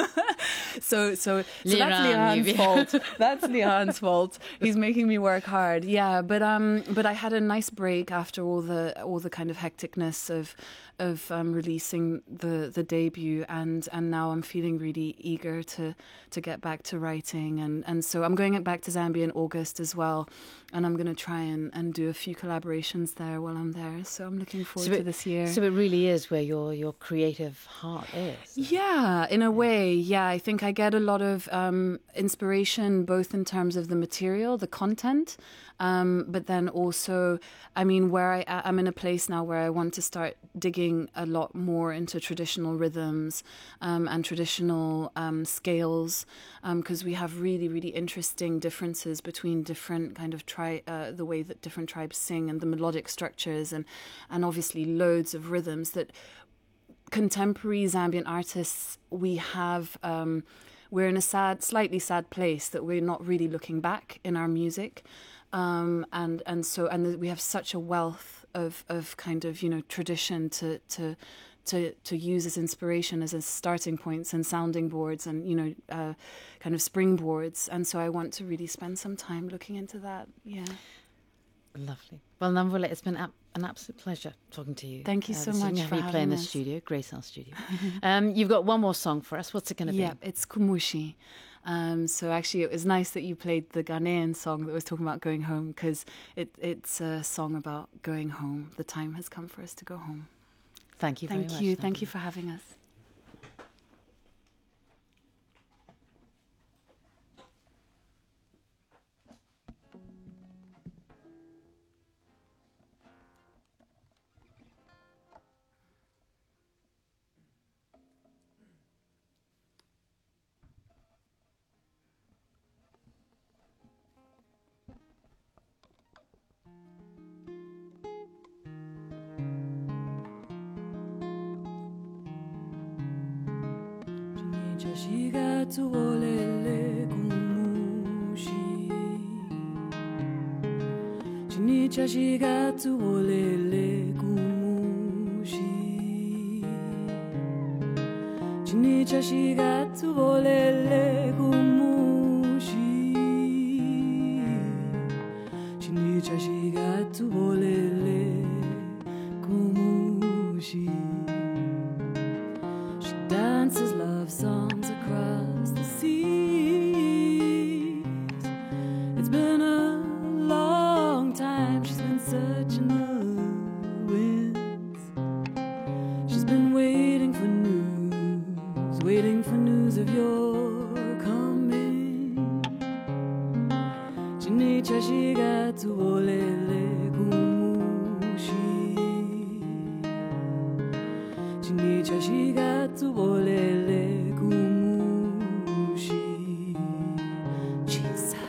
so that's Leon's fault. That's Leon's fault. He's making me work hard. Yeah, but I had a nice break after all the kind of hecticness of releasing the debut, and now I'm feeling really eager to get back to writing, and so I'm going back to Zambia in August as well, and I'm going to try and do a few collaborations there while I'm there. So I'm looking forward to this year. So it really is where your creative heart is. Yeah, in a way. Yeah, I think I get a lot of inspiration both in terms of the material, the content, but then also, I mean, where I'm in a place now where I want to start digging a lot more into traditional rhythms and traditional scales, because we have really, really interesting differences between different kind of the way that different tribes sing and the melodic structures, and obviously loads of rhythms that contemporary Zambian artists we have. We're in a slightly sad place that we're not really looking back in our music. and we have such a wealth of kind of, you know, tradition to use as inspiration, as starting points and sounding boards and, you know, kind of springboards. And so I want to really spend some time looking into that. Yeah. Lovely. Well, Namvula, it's been an absolute pleasure talking to you. Thank you so much for having play in the us. studio, Grace House Studio. You've got one more song for us. What's it going to be? Yeah, it's Kumushi. So actually it was nice that you played the Ghanaian song that was talking about going home, because it's a song about going home. The time has come for us to go home. Thank you very much. Thank you. Thank you for having us. Chashigatuolele kumushi Chini chashigatuolele kumushi Chini chashigatuolele kumushi Chini chashigatuolele kumushi She dances love songs across the seas. It's been a long time she's been searching the winds. She's been waiting for news of your coming. Chini chashigatuolele kumushi. Chini chashigatuolele kumushi. Chisa.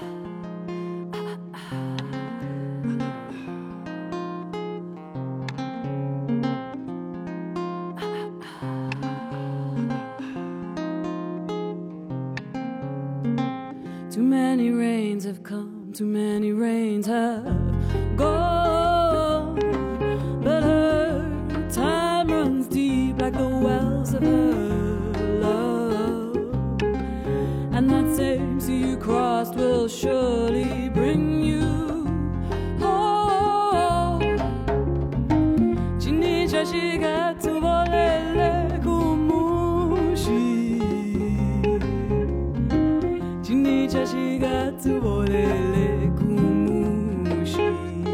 Too many rains have come, too many rains have gone, but her time runs deep like the wells of her love, and that same sea you crossed will surely bring you home. Chini chashigatuolele kumushi. Chini chashigatuolele kumushi.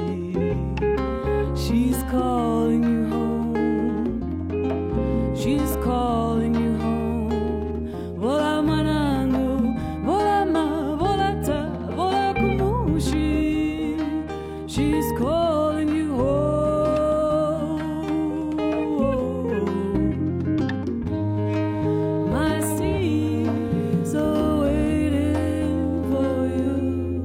She's calling you home. She's calling you home. Vola manangu, vola ma, vola ta, vola kumushi. She's calling you home. My seas are waiting for you.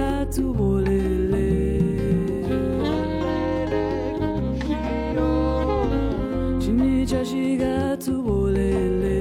gato bolele. Chini chashi gato bolele.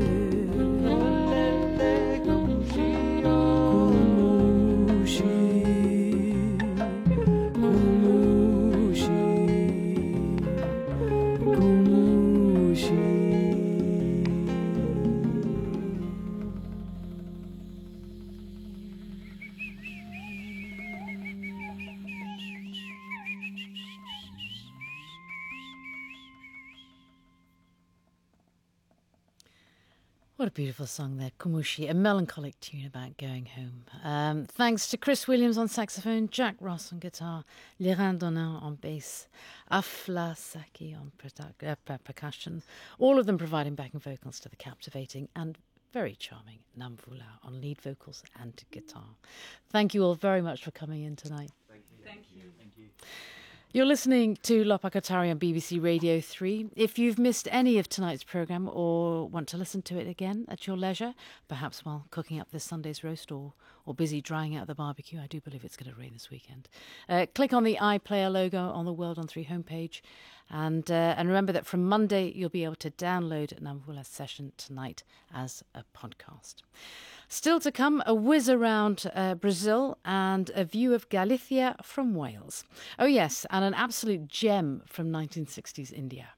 What a beautiful song there, Kumushi, a melancholic tune about going home. Thanks to Chris Williams on saxophone, Jack Ross on guitar, Liran Donin on bass, Afla Saki on percussion, all of them providing backing vocals to the captivating and very charming Nam Vula on lead vocals and guitar. Thank you all very much for coming in tonight. Thank you. Thank you. Thank you. You're listening to Lopa Kothari on BBC Radio 3. If you've missed any of tonight's programme or want to listen to it again at your leisure, perhaps while cooking up this Sunday's roast or busy drying out the barbecue, I do believe it's going to rain this weekend, click on the iPlayer logo on the World on 3 homepage. And remember that from Monday, you'll be able to download Namvula's session tonight as a podcast. Still to come, a whiz around Brazil and a view of Galicia from Wales. Oh yes, and an absolute gem from 1960s India.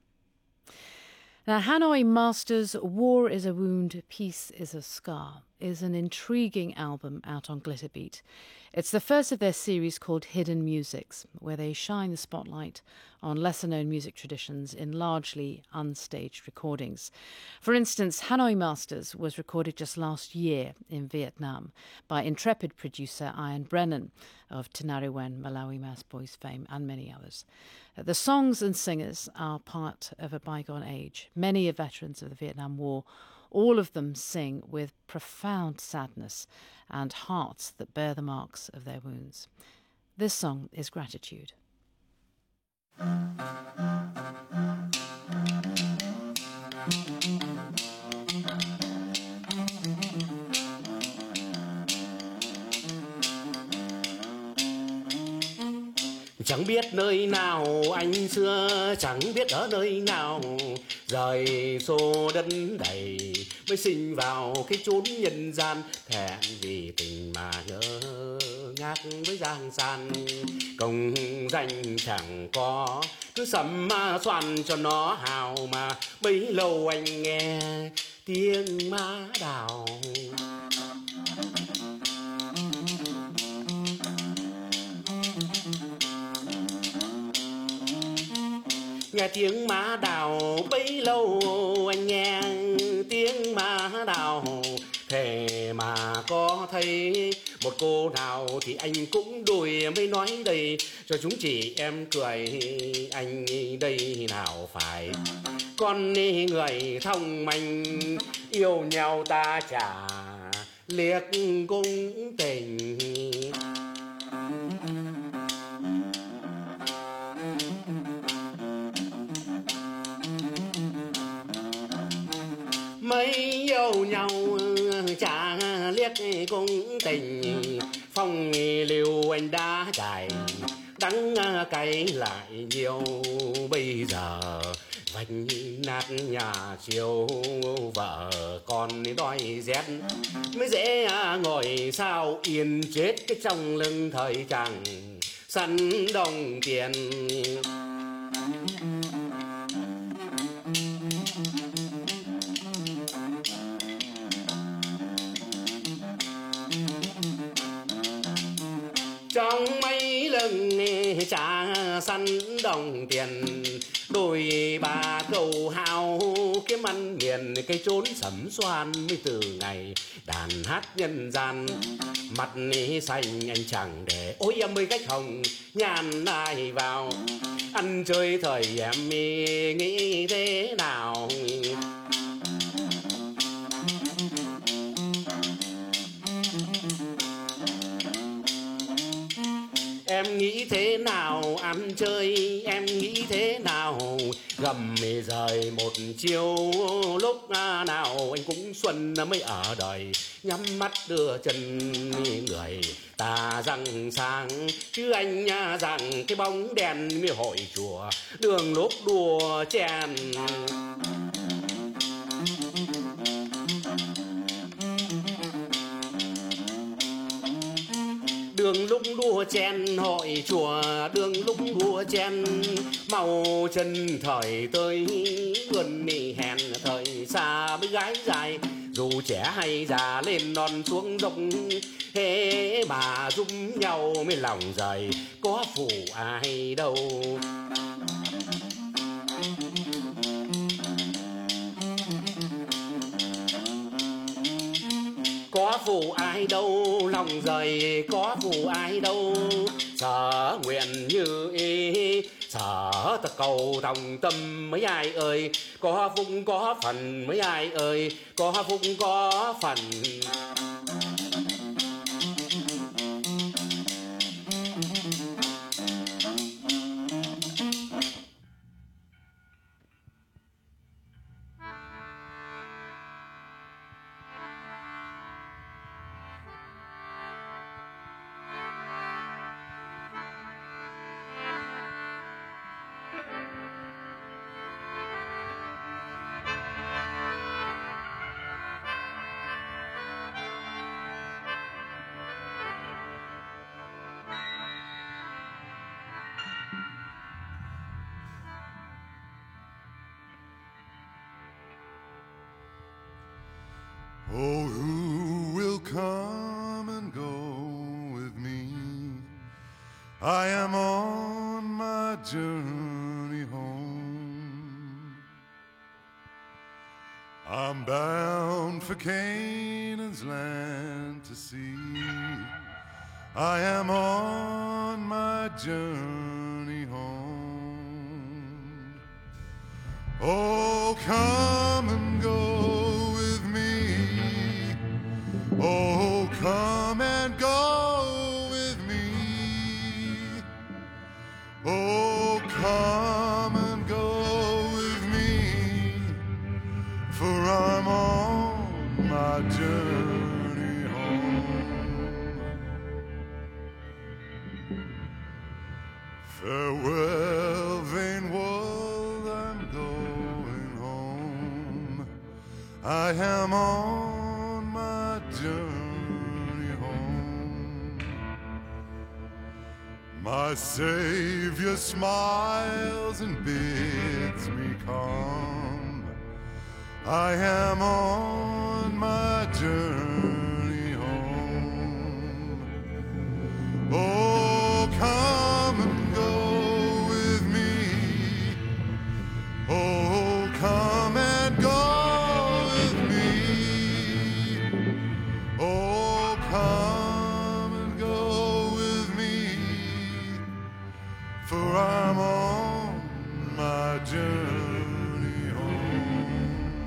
Now, Hanoi Masters' War is a Wound, Peace is a Scar is an intriguing album out on Glitterbeat. It's the first of their series called Hidden Musics, where they shine the spotlight on lesser-known music traditions in largely unstaged recordings. For instance, Hanoi Masters was recorded just last year in Vietnam by intrepid producer Ian Brennan of Tinariwen, Malawi Mass Boys fame, and many others. The songs and singers are part of a bygone age. Many are veterans of the Vietnam War. All of them sing with profound sadness and hearts that bear the marks of their wounds. This song is Gratitude. Chẳng biết nơi nào anh xưa, chẳng biết ở nơi nào, rời xô đất đầy mới sinh vào cái chốn nhân gian. Thẹn vì tình mà nhớ ngác với giang san, công danh chẳng có, cứ sắm xoan cho nó hào mà. Bấy lâu anh nghe tiếng má đào, nghe tiếng má đào. Bấy lâu anh nghe tiếng má đào, thế mà có thấy một cô nào thì anh cũng đùi mới nói đây, cho chúng chị em cười anh đây nào phải. Con người thông minh yêu nhau ta chả liếc cung tình, mấy yêu nhau chả liếc cung tình. Phong lưu anh đã trải, đắng cay lại nhiều. Bây giờ vành nát nhà chiều, vợ con đói rét mới dễ ngồi sao yên chết cái trong lưng thời chẳng sẵn đồng tiền. Trong mấy lưng trả săn đồng tiền, đôi bà cầu hào kiếm ăn miền cái chốn sẩm xoan. Mới từ ngày đàn hát nhân gian, mặt xanh anh chẳng để ôi em ơi cách hồng nhàn ai vào. Ăn chơi thời em nghĩ thế nào, em nghĩ thế nào, ăn chơi em nghĩ thế nào. Gầm rời một chiều lúc nào anh cũng xuân mới ở đời. nhắm mắt đưa chân người ta răng sáng, chứ anh rằng cái bóng đèn mới hội chùa đường lúc đùa chen. Đường lúc đua chen hội chùa, đường lúc đua chen màu chân thời tới gần nỉ hèn thời xa với gái dài, dù trẻ hay già lên non xuống dốc, thế mà giúp nhau mới lòng dày, có phụ ai đâu. Có phụ ai đâu lòng dày, có phụ ai đâu sở nguyện như ý, sở ta cầu đồng tâm mấy ai ơi, có phúc có phần mấy ai ơi, có phúc có phần. Oh, who will come and go with me? I am on my journey home. I'm bound for Canaan's land to see. I am on my journey home. Oh, come and go with me. Oh, come and go with me. Oh, come and go with me, for I'm on my journey home. Farewell, vain world, I'm going home. I am on my journey home. My Savior smiles and bids me come. I am on my journey home. Oh, come and go with me. Oh, come and go with me. Oh, come and go with me, for I'm on my journey home.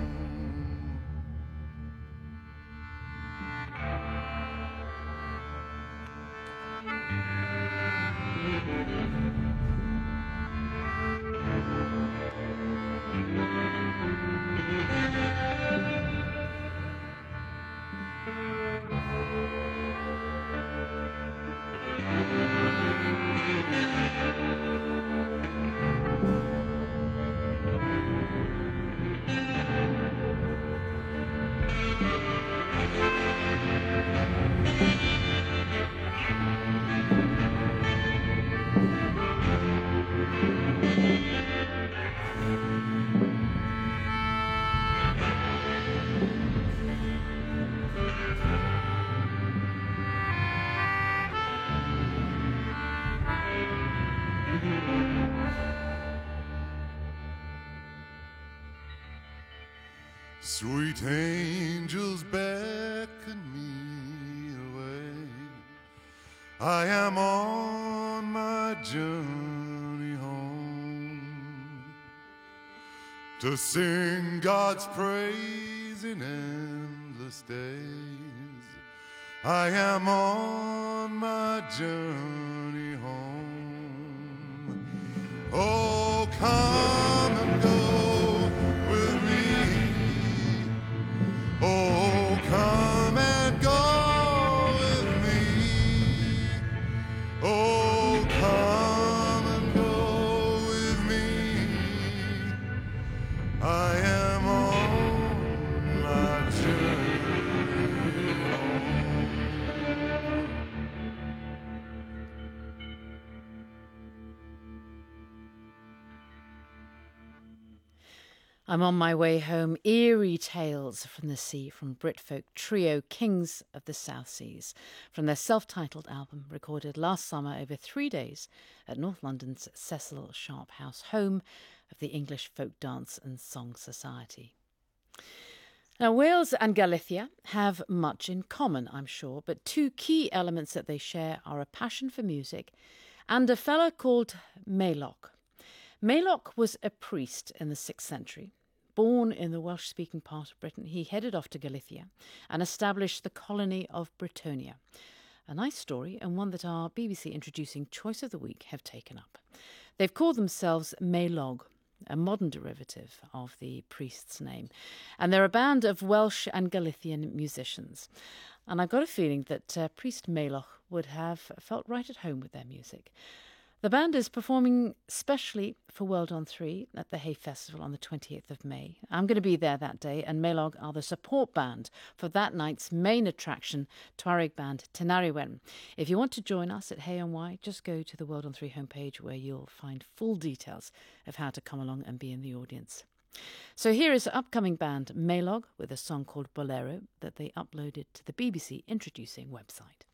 Sweet angels beckon me away. I am on my journey home to sing God's praise in endless days. I am on my journey home. Oh, come and go with me. Oh, come and I'm on my way home. Eerie tales from the sea from Britfolk trio Kings of the South Seas from their self-titled album recorded last summer over 3 days at North London's Cecil Sharp House, home of the English Folk Dance and Song Society. Now, Wales and Galicia have much in common, I'm sure, but two key elements that they share are a passion for music and a fella called Maelog. Maelog was a priest in the 6th century. Born in the Welsh-speaking part of Britain, he headed off to Galicia and established the colony of Britannia. A nice story, and one that our BBC Introducing Choice of the Week have taken up. They've called themselves Maelog, a modern derivative of the priest's name. And they're a band of Welsh and Galician musicians. And I've got a feeling that Priest Maelog would have felt right at home with their music. The band is performing specially for World on 3 at the Hay Festival on the 28th of May. I'm going to be there that day, and Maelog are the support band for that night's main attraction, Tuareg band Tenariwen. If you want to join us at Hay NY, just go to the World on 3 homepage where you'll find full details of how to come along and be in the audience. So here is upcoming band Maelog with a song called Bolero that they uploaded to the BBC Introducing website.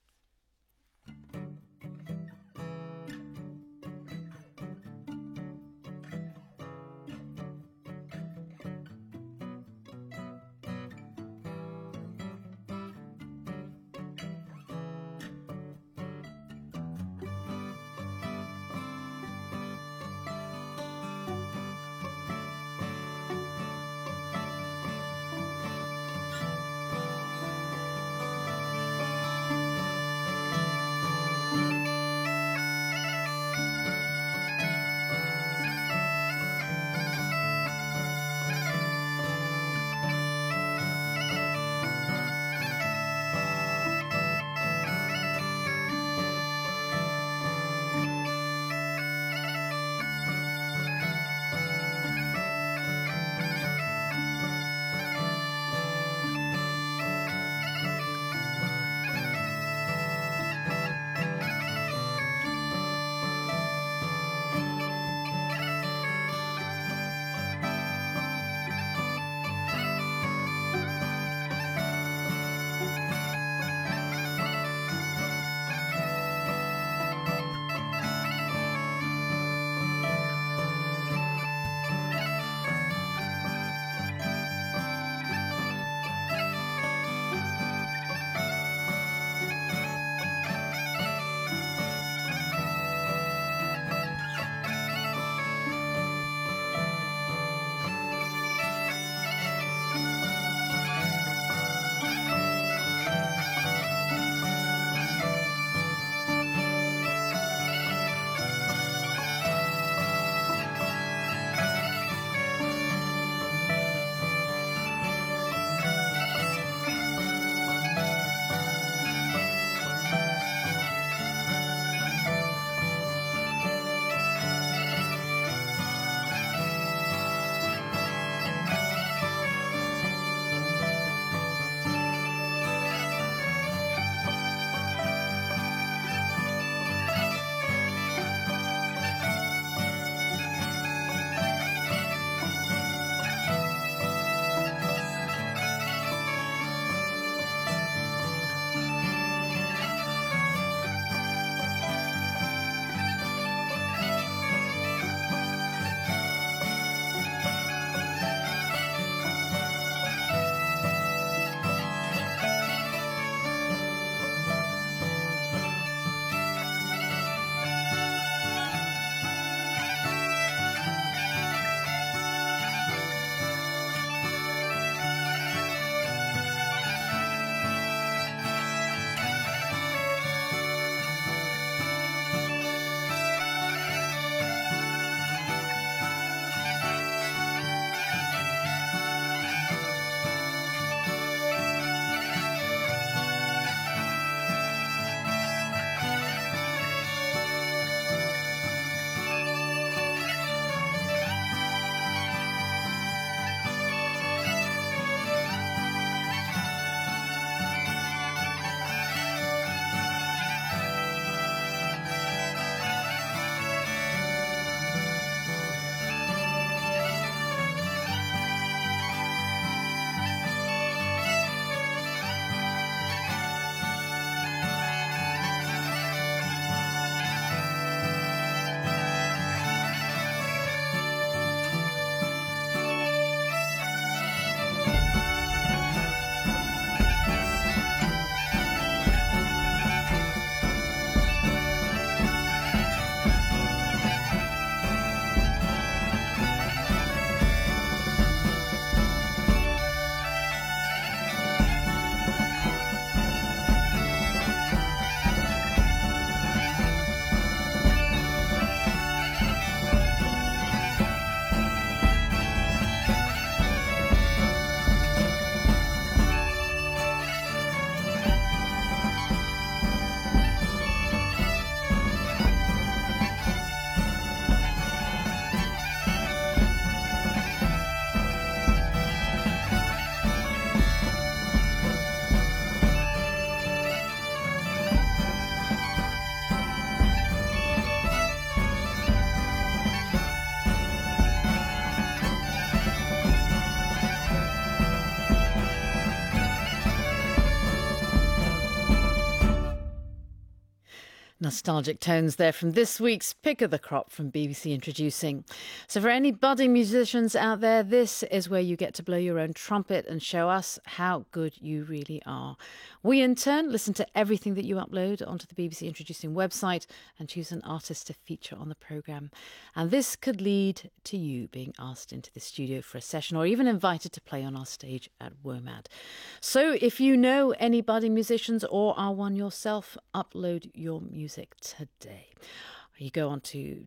Nostalgic tones there from this week's Pick of the Crop from BBC Introducing. So for any budding musicians out there, this is where you get to blow your own trumpet and show us how good you really are. We in turn listen to everything that you upload onto the BBC Introducing website and choose an artist to feature on the programme. And this could lead to you being asked into the studio for a session or even invited to play on our stage at WOMAD. So if you know any budding musicians or are one yourself, upload your music today. You go on to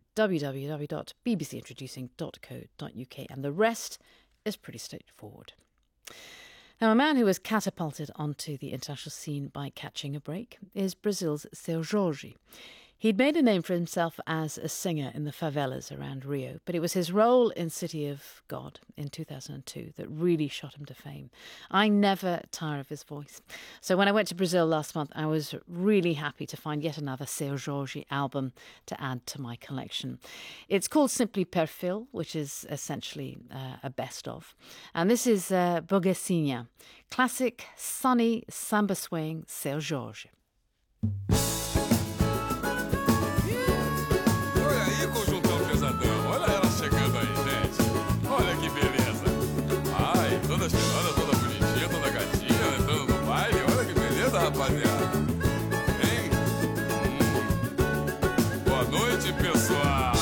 www.bbcintroducing.co.uk and the rest is pretty straightforward. Now, a man who was catapulted onto the international scene by catching a break is Brazil's Seu Jorge. He'd made a name for himself as a singer in the favelas around Rio, but it was his role in City of God in 2002 that really shot him to fame. I never tire of his voice. So when I went to Brazil last month, I was really happy to find yet another Seu Jorge album to add to my collection. It's called simply Perfil, which is essentially a best-of. And this is Boguecinha, classic, sunny, samba-swaying Seu Jorge. Toda cheirosa, toda bonitinha, toda gatinha, entrando no baile. Olha que beleza, rapaziada. Hein? Boa noite, pessoal.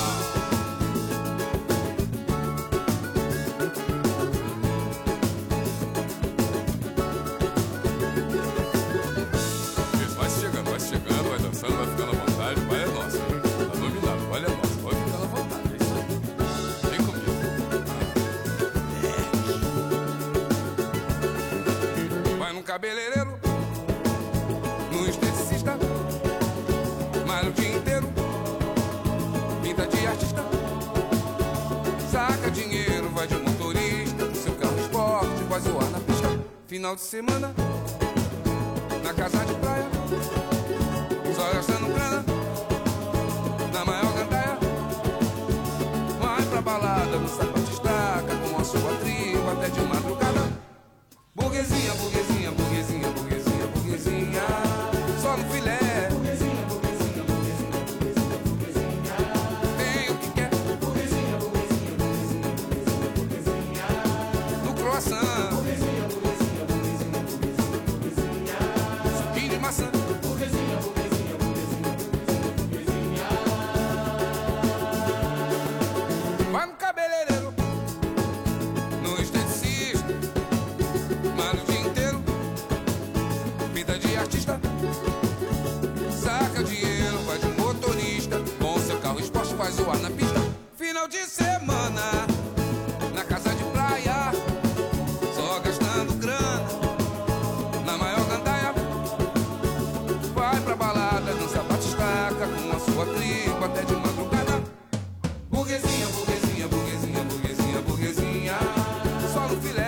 Isso, vai chegando, vai dançando, vai ficando à vontade. O baile é nosso. Tá dominado, o baile é nosso. Pode ficar à vontade. É isso aí. Vem comigo. No cabeleireiro, no esteticista, malha o dia inteiro, pinta de artista, saca dinheiro, vai de motorista, seu carro esporte, vai zoar na pista. Final de semana, na casa de praia, só gastando grana, na maior gandaia, vai pra balada, no sapato estaca, com a sua tribo até de madrugada. Burguesinha, burguesinha, burguesinha, burguesinha, burguesinha, só no filé. Burguesinha, burguesinha, burguesinha, burguesinha, burguesinha, tem o que quer. Burguesinha, burguesinha, burguesinha, burguesinha, burguesinha, no croissant. Burguesinha, burguesinha, burguesinha, burguesinha, burguesinha, suquinho de maçã. Burguesinha, burguesinha, burguesinha, burguesinha, burguesinha. Vai no cabeleireiro, no esteticista, malha o dia inteiro, vida de artista, saca dinheiro, vai de motorista, com seu carro esporte faz zoar na pista. Final de semana, na casa de praia, só gastando grana, na maior gandaia, vai pra balada, dança bate-estaca, com a sua tribo até de madrugada. Burguesinha, burguesinha, burguesinha, burguesinha, burguesinha, só no filé.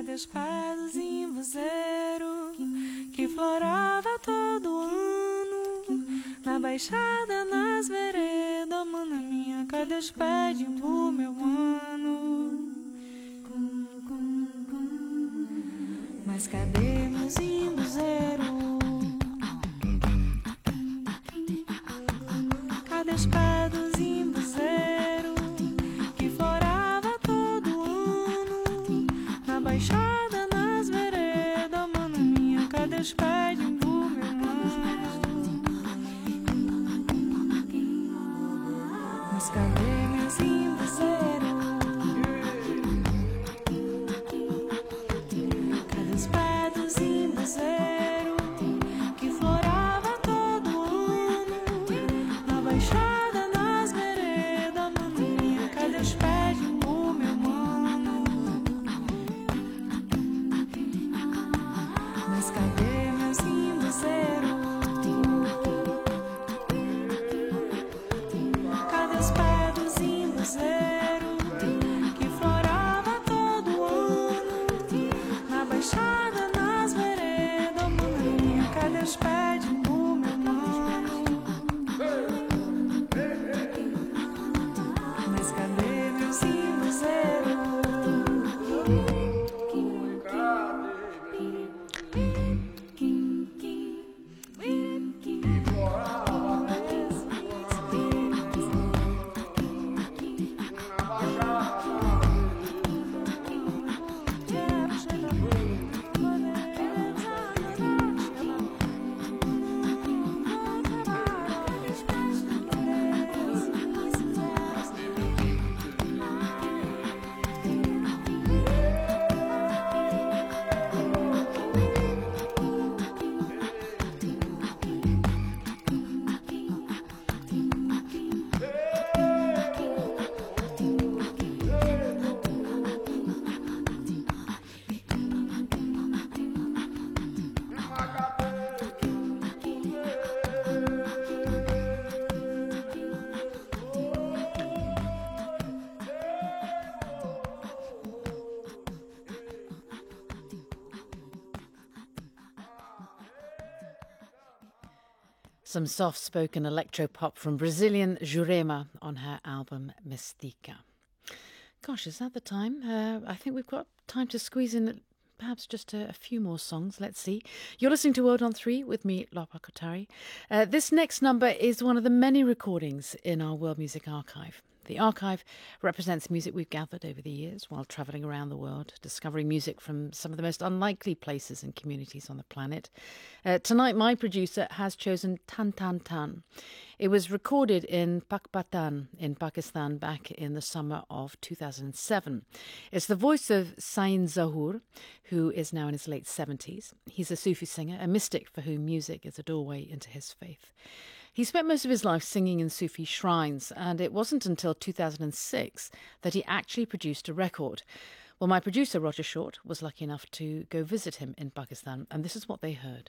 Cadê os pés do zimbuzeiro que florava todo ano na baixada, nas veredas, mana minha? Cadê os pés de imbu, meu mano? Mas cadê meu zimbuzeiro? Cadê os pés do zimbuzeiro que florava todo ano na baixada, nas veredas, mana minha? Cadê os pés de imbu, meu mano? Mas cadê meu zimbuzeiro? Cadê os pés do zimbuzeiro que florava todo ano na baixada, nas veredas, mana minha? Cadê os pés de imbu, meu mano? Mas cadê meu zimbuzeiro? Cadê os pés do zimbuzeiro que florava todo ano na baixada, nas veredas, mana minha? Cadê os pés de imbu, meu mano? Mas cadê meu zimbuzeiro? Some soft-spoken electro-pop from Brazilian Jurema on her album Mystica. Gosh, is that the time? I think we've got time to squeeze in perhaps just a few more songs. Let's see. You're listening to World on 3 with me, Lopa Kothari. This next number is one of the many recordings in our World Music Archive. The archive represents music we've gathered over the years while travelling around the world, discovering music from some of the most unlikely places and communities on the planet. Tonight, my producer has chosen Tan Tan Tan. It was recorded in Pakpatan in Pakistan back in the summer of 2007. It's the voice of Sain Zahur, who is now in his late 70s. He's a Sufi singer, a mystic for whom music is a doorway into his faith. He spent most of his life singing in Sufi shrines, and it wasn't until 2006 that he actually produced a record. Well, my producer, Roger Short, was lucky enough to go visit him in Pakistan, and this is what they heard.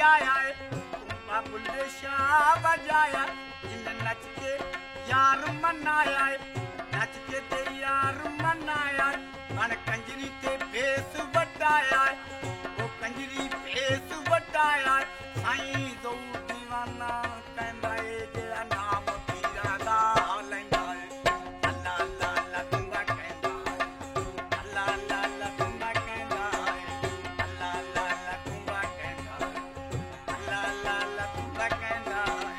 बजाया बुल्ले शाह बजाया इन नच के यार मनाया नच के ते यार मनाया मन कंजरी ते बेस बटाया वो कंजरी बेस बटाया साईं दो दीवाना कहंदा ए जेड़ा नाम पीरा दा लैंदा अल्लाह अल्लाह अल्लाह तुंगा कहंदा अल्लाह अल्लाह अल्लाह तुंगा कहंदा अल्लाह अल्लाह अल्लाह तुंगा कहंदा अल्लाह अल्लाह अल्लाह तुंगा कहंदा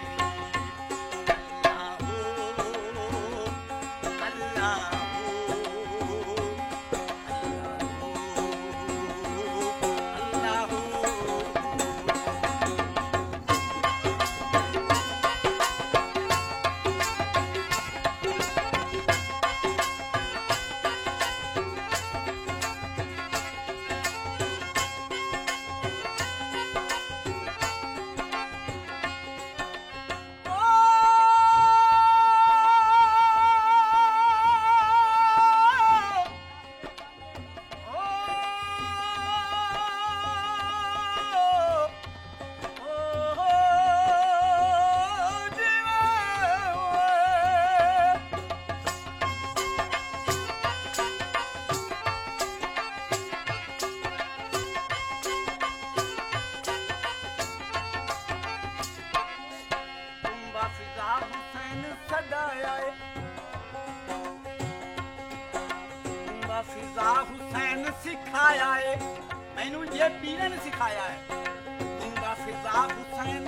फिजा हुसैन सिखाया है मैनू ये पीर ने सिखाया है दूंगा फिजा हुसैन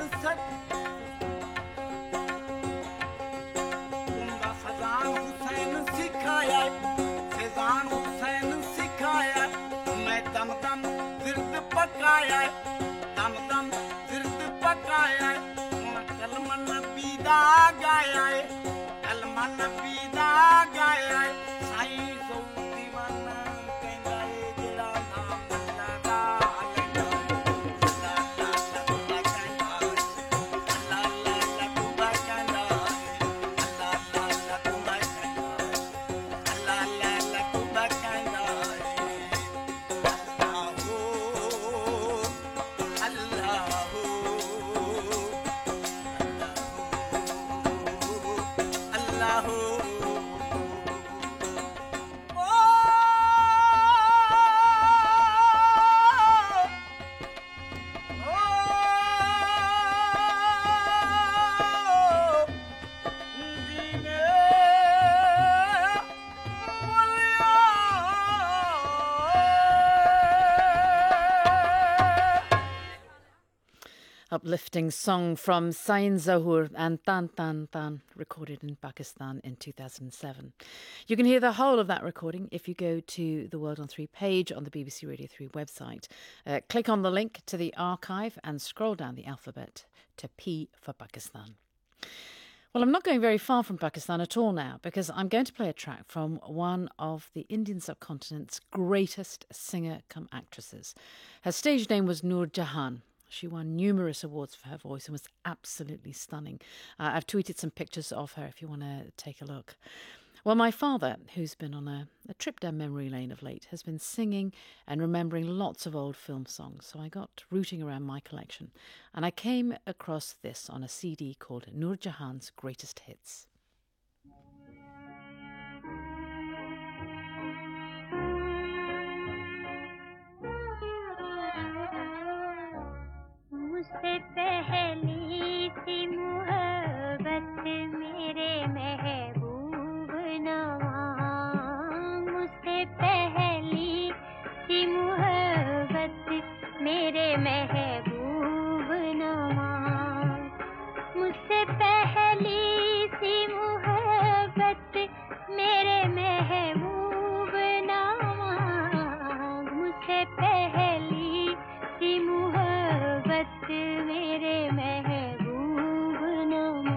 दूंगा फजान हुसैन सिखाया है फजान हुसैन सिखाया मैं दम दम जिर्द पकाया है दम दम जिर्द पकाया है कलमा नबी दा गाया है कलमा नबी दा गाया है Sai Uplifting song from Sain Zahur and Tan Tan Tan, recorded in Pakistan in 2007. You can hear the whole of that recording if you go to the World on 3 page on the BBC Radio 3 website. Click on the link to the archive and scroll down the alphabet to P for Pakistan. Well, I'm not going very far from Pakistan at all now, because I'm going to play a track from one of the Indian subcontinent's greatest singer-cum-actresses. Her stage name was Noor Jahan. She won numerous awards for her voice and was absolutely stunning. I've tweeted some pictures of her if you want to take a look. Well, my father, who's been on a trip down memory lane of late, has been singing and remembering lots of old film songs. So I got rooting around my collection and I came across this on a CD called Noor Jahan's Greatest Hits. मुझसे पहली सी मोहब्बत मेरे महबूब नवा मुझसे पहली सी मोहब्बत मेरे महबूब नवा मुझसे पहली सी मोहब्बत मेरे महबूब नवा मुझसे पहली सी मोहब्बत मेरे महबूब नमा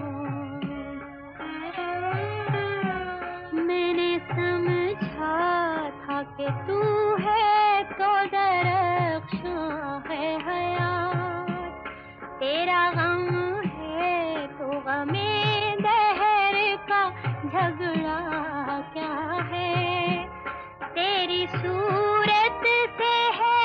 मैंने समझा था कि तू है तो दरख्शां है हयात तेरा गम है तो गमे दहर का झगड़ा क्या है तेरी सूरत से है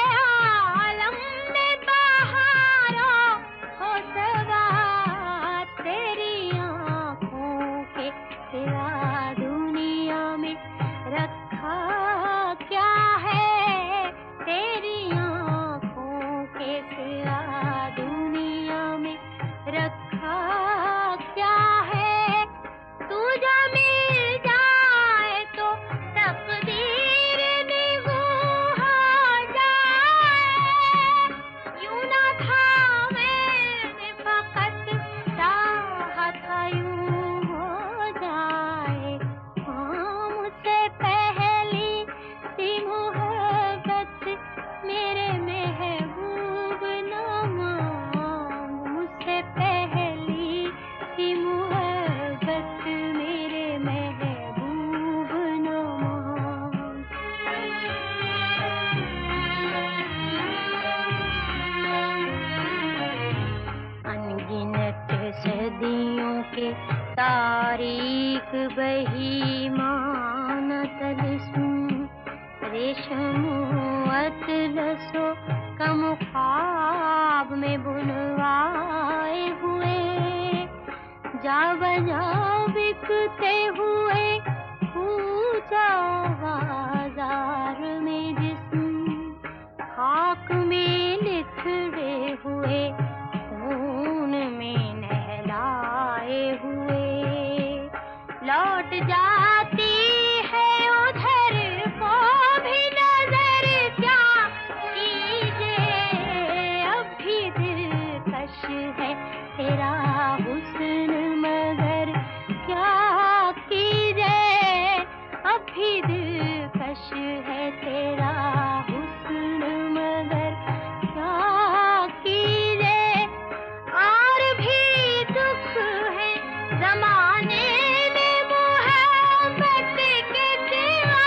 के तारीख बही मानतलसुं रेशमो अतलसो कम ख्वाब में बुनवाए हुए जा बजा बिकते हुए पूजा बाजार में जिस्म खाक में निखरे हुए खून में नहलाए हुए लौट जाती है उधर को भी नजर क्या कीजिए अब भी दिलकश है तेरा हुस्न मगर क्या कीजिए अब भी दिलकश है तेरा हुस्न मगर क्या कीजिए और भी दुख है जमाने में मोहब्बत के सिवा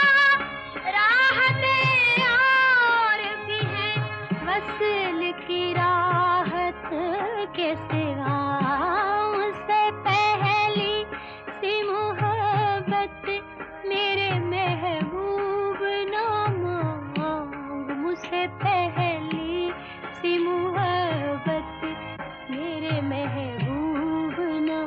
राहतें और भी हैं वस्ल की राहत के सिवा उससे पहली सी मोहब्बत मेरे महबूब ना मांग मुझसे पहली सी मोहब्बत मेरे महबूब ना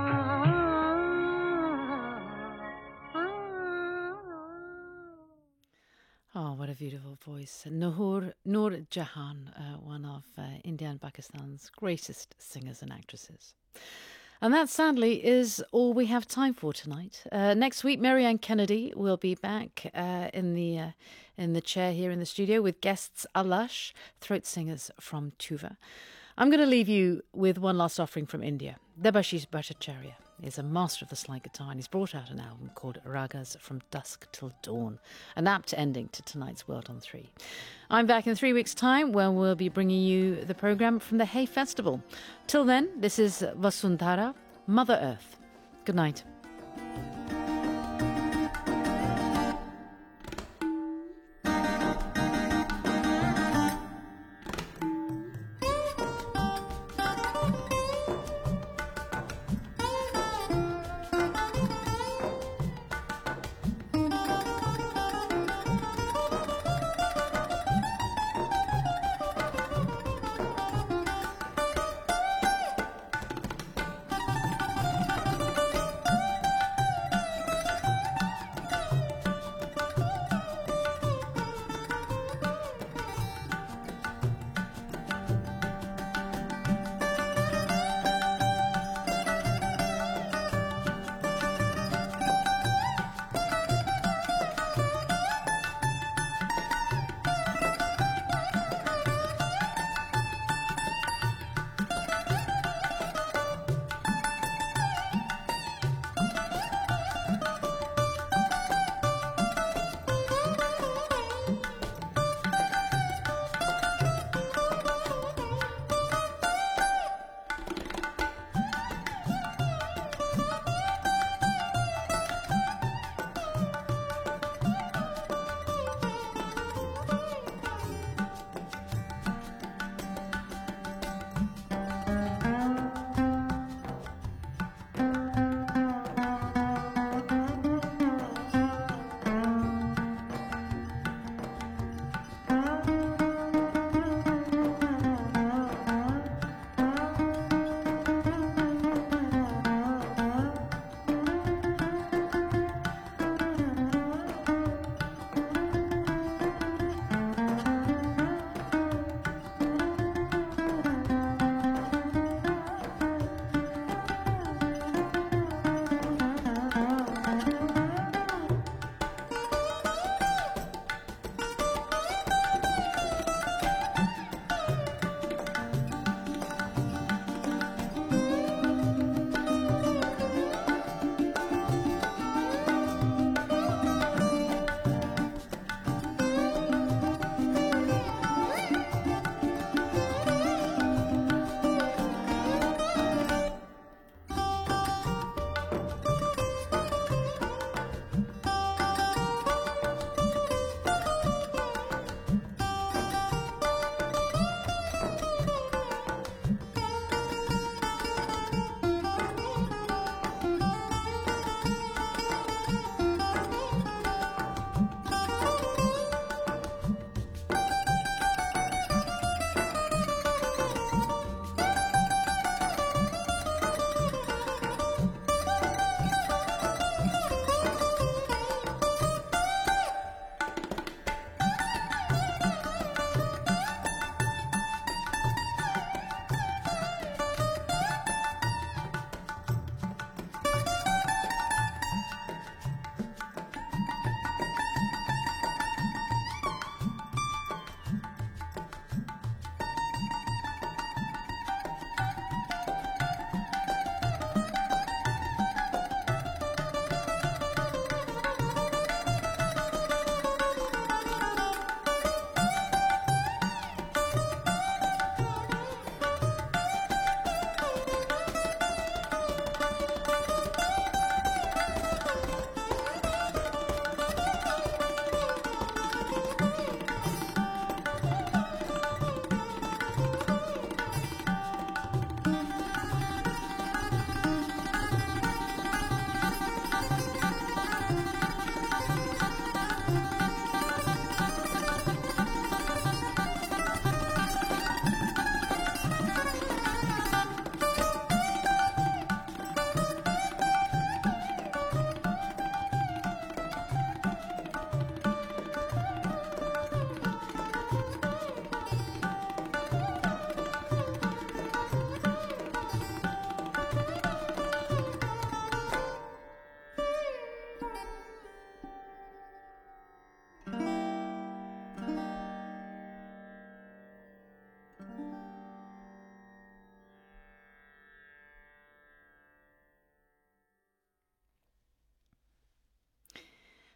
Oh, what a beautiful voice. Noor Jahan, one of India and Pakistan's greatest singers and actresses. And that, sadly, is all we have time for tonight. Next week, Marianne Kennedy will be back in the chair here in the studio with guests Alash, throat singers from Tuva. I'm going to leave you with one last offering from India. Debashish Bhattacharya is a master of the slide guitar, and he's brought out an album called Ragas From Dusk Till Dawn, an apt ending to tonight's World on 3. I'm back in 3 weeks' time, where we'll be bringing you the programme from the Hay Festival. Till then, this is Vasundhara, Mother Earth. Good night.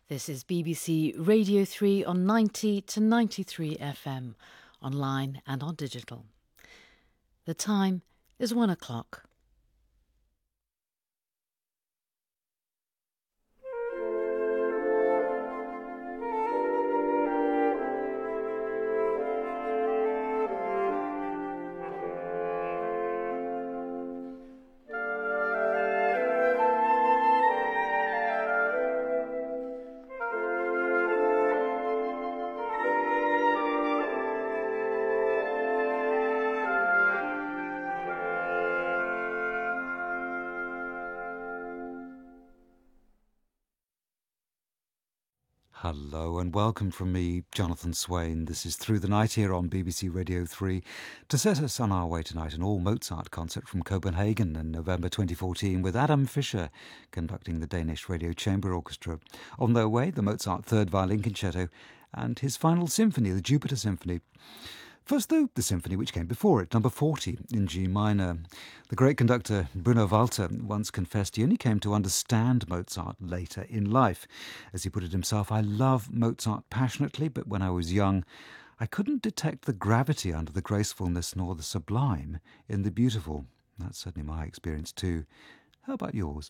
This is BBC Radio 3 on 90 to 93 FM, online and on digital. The time is 1 o'clock. Hello and welcome from me, Jonathan Swain. This is Through the Night here on BBC Radio 3 to set us on our way tonight an all-Mozart concert from Copenhagen in November 2014 with Adam Fischer conducting the Danish Radio Chamber Orchestra. On their way, the Mozart Third Violin Concerto and his final symphony, the Jupiter Symphony. First, though, the symphony which came before it, number 40 in G minor. The great conductor Bruno Walter once confessed he only came to understand Mozart later in life. As he put it himself, I love Mozart passionately, but when I was young, I couldn't detect the gravity under the gracefulness nor the sublime in the beautiful. That's certainly my experience too. How about yours?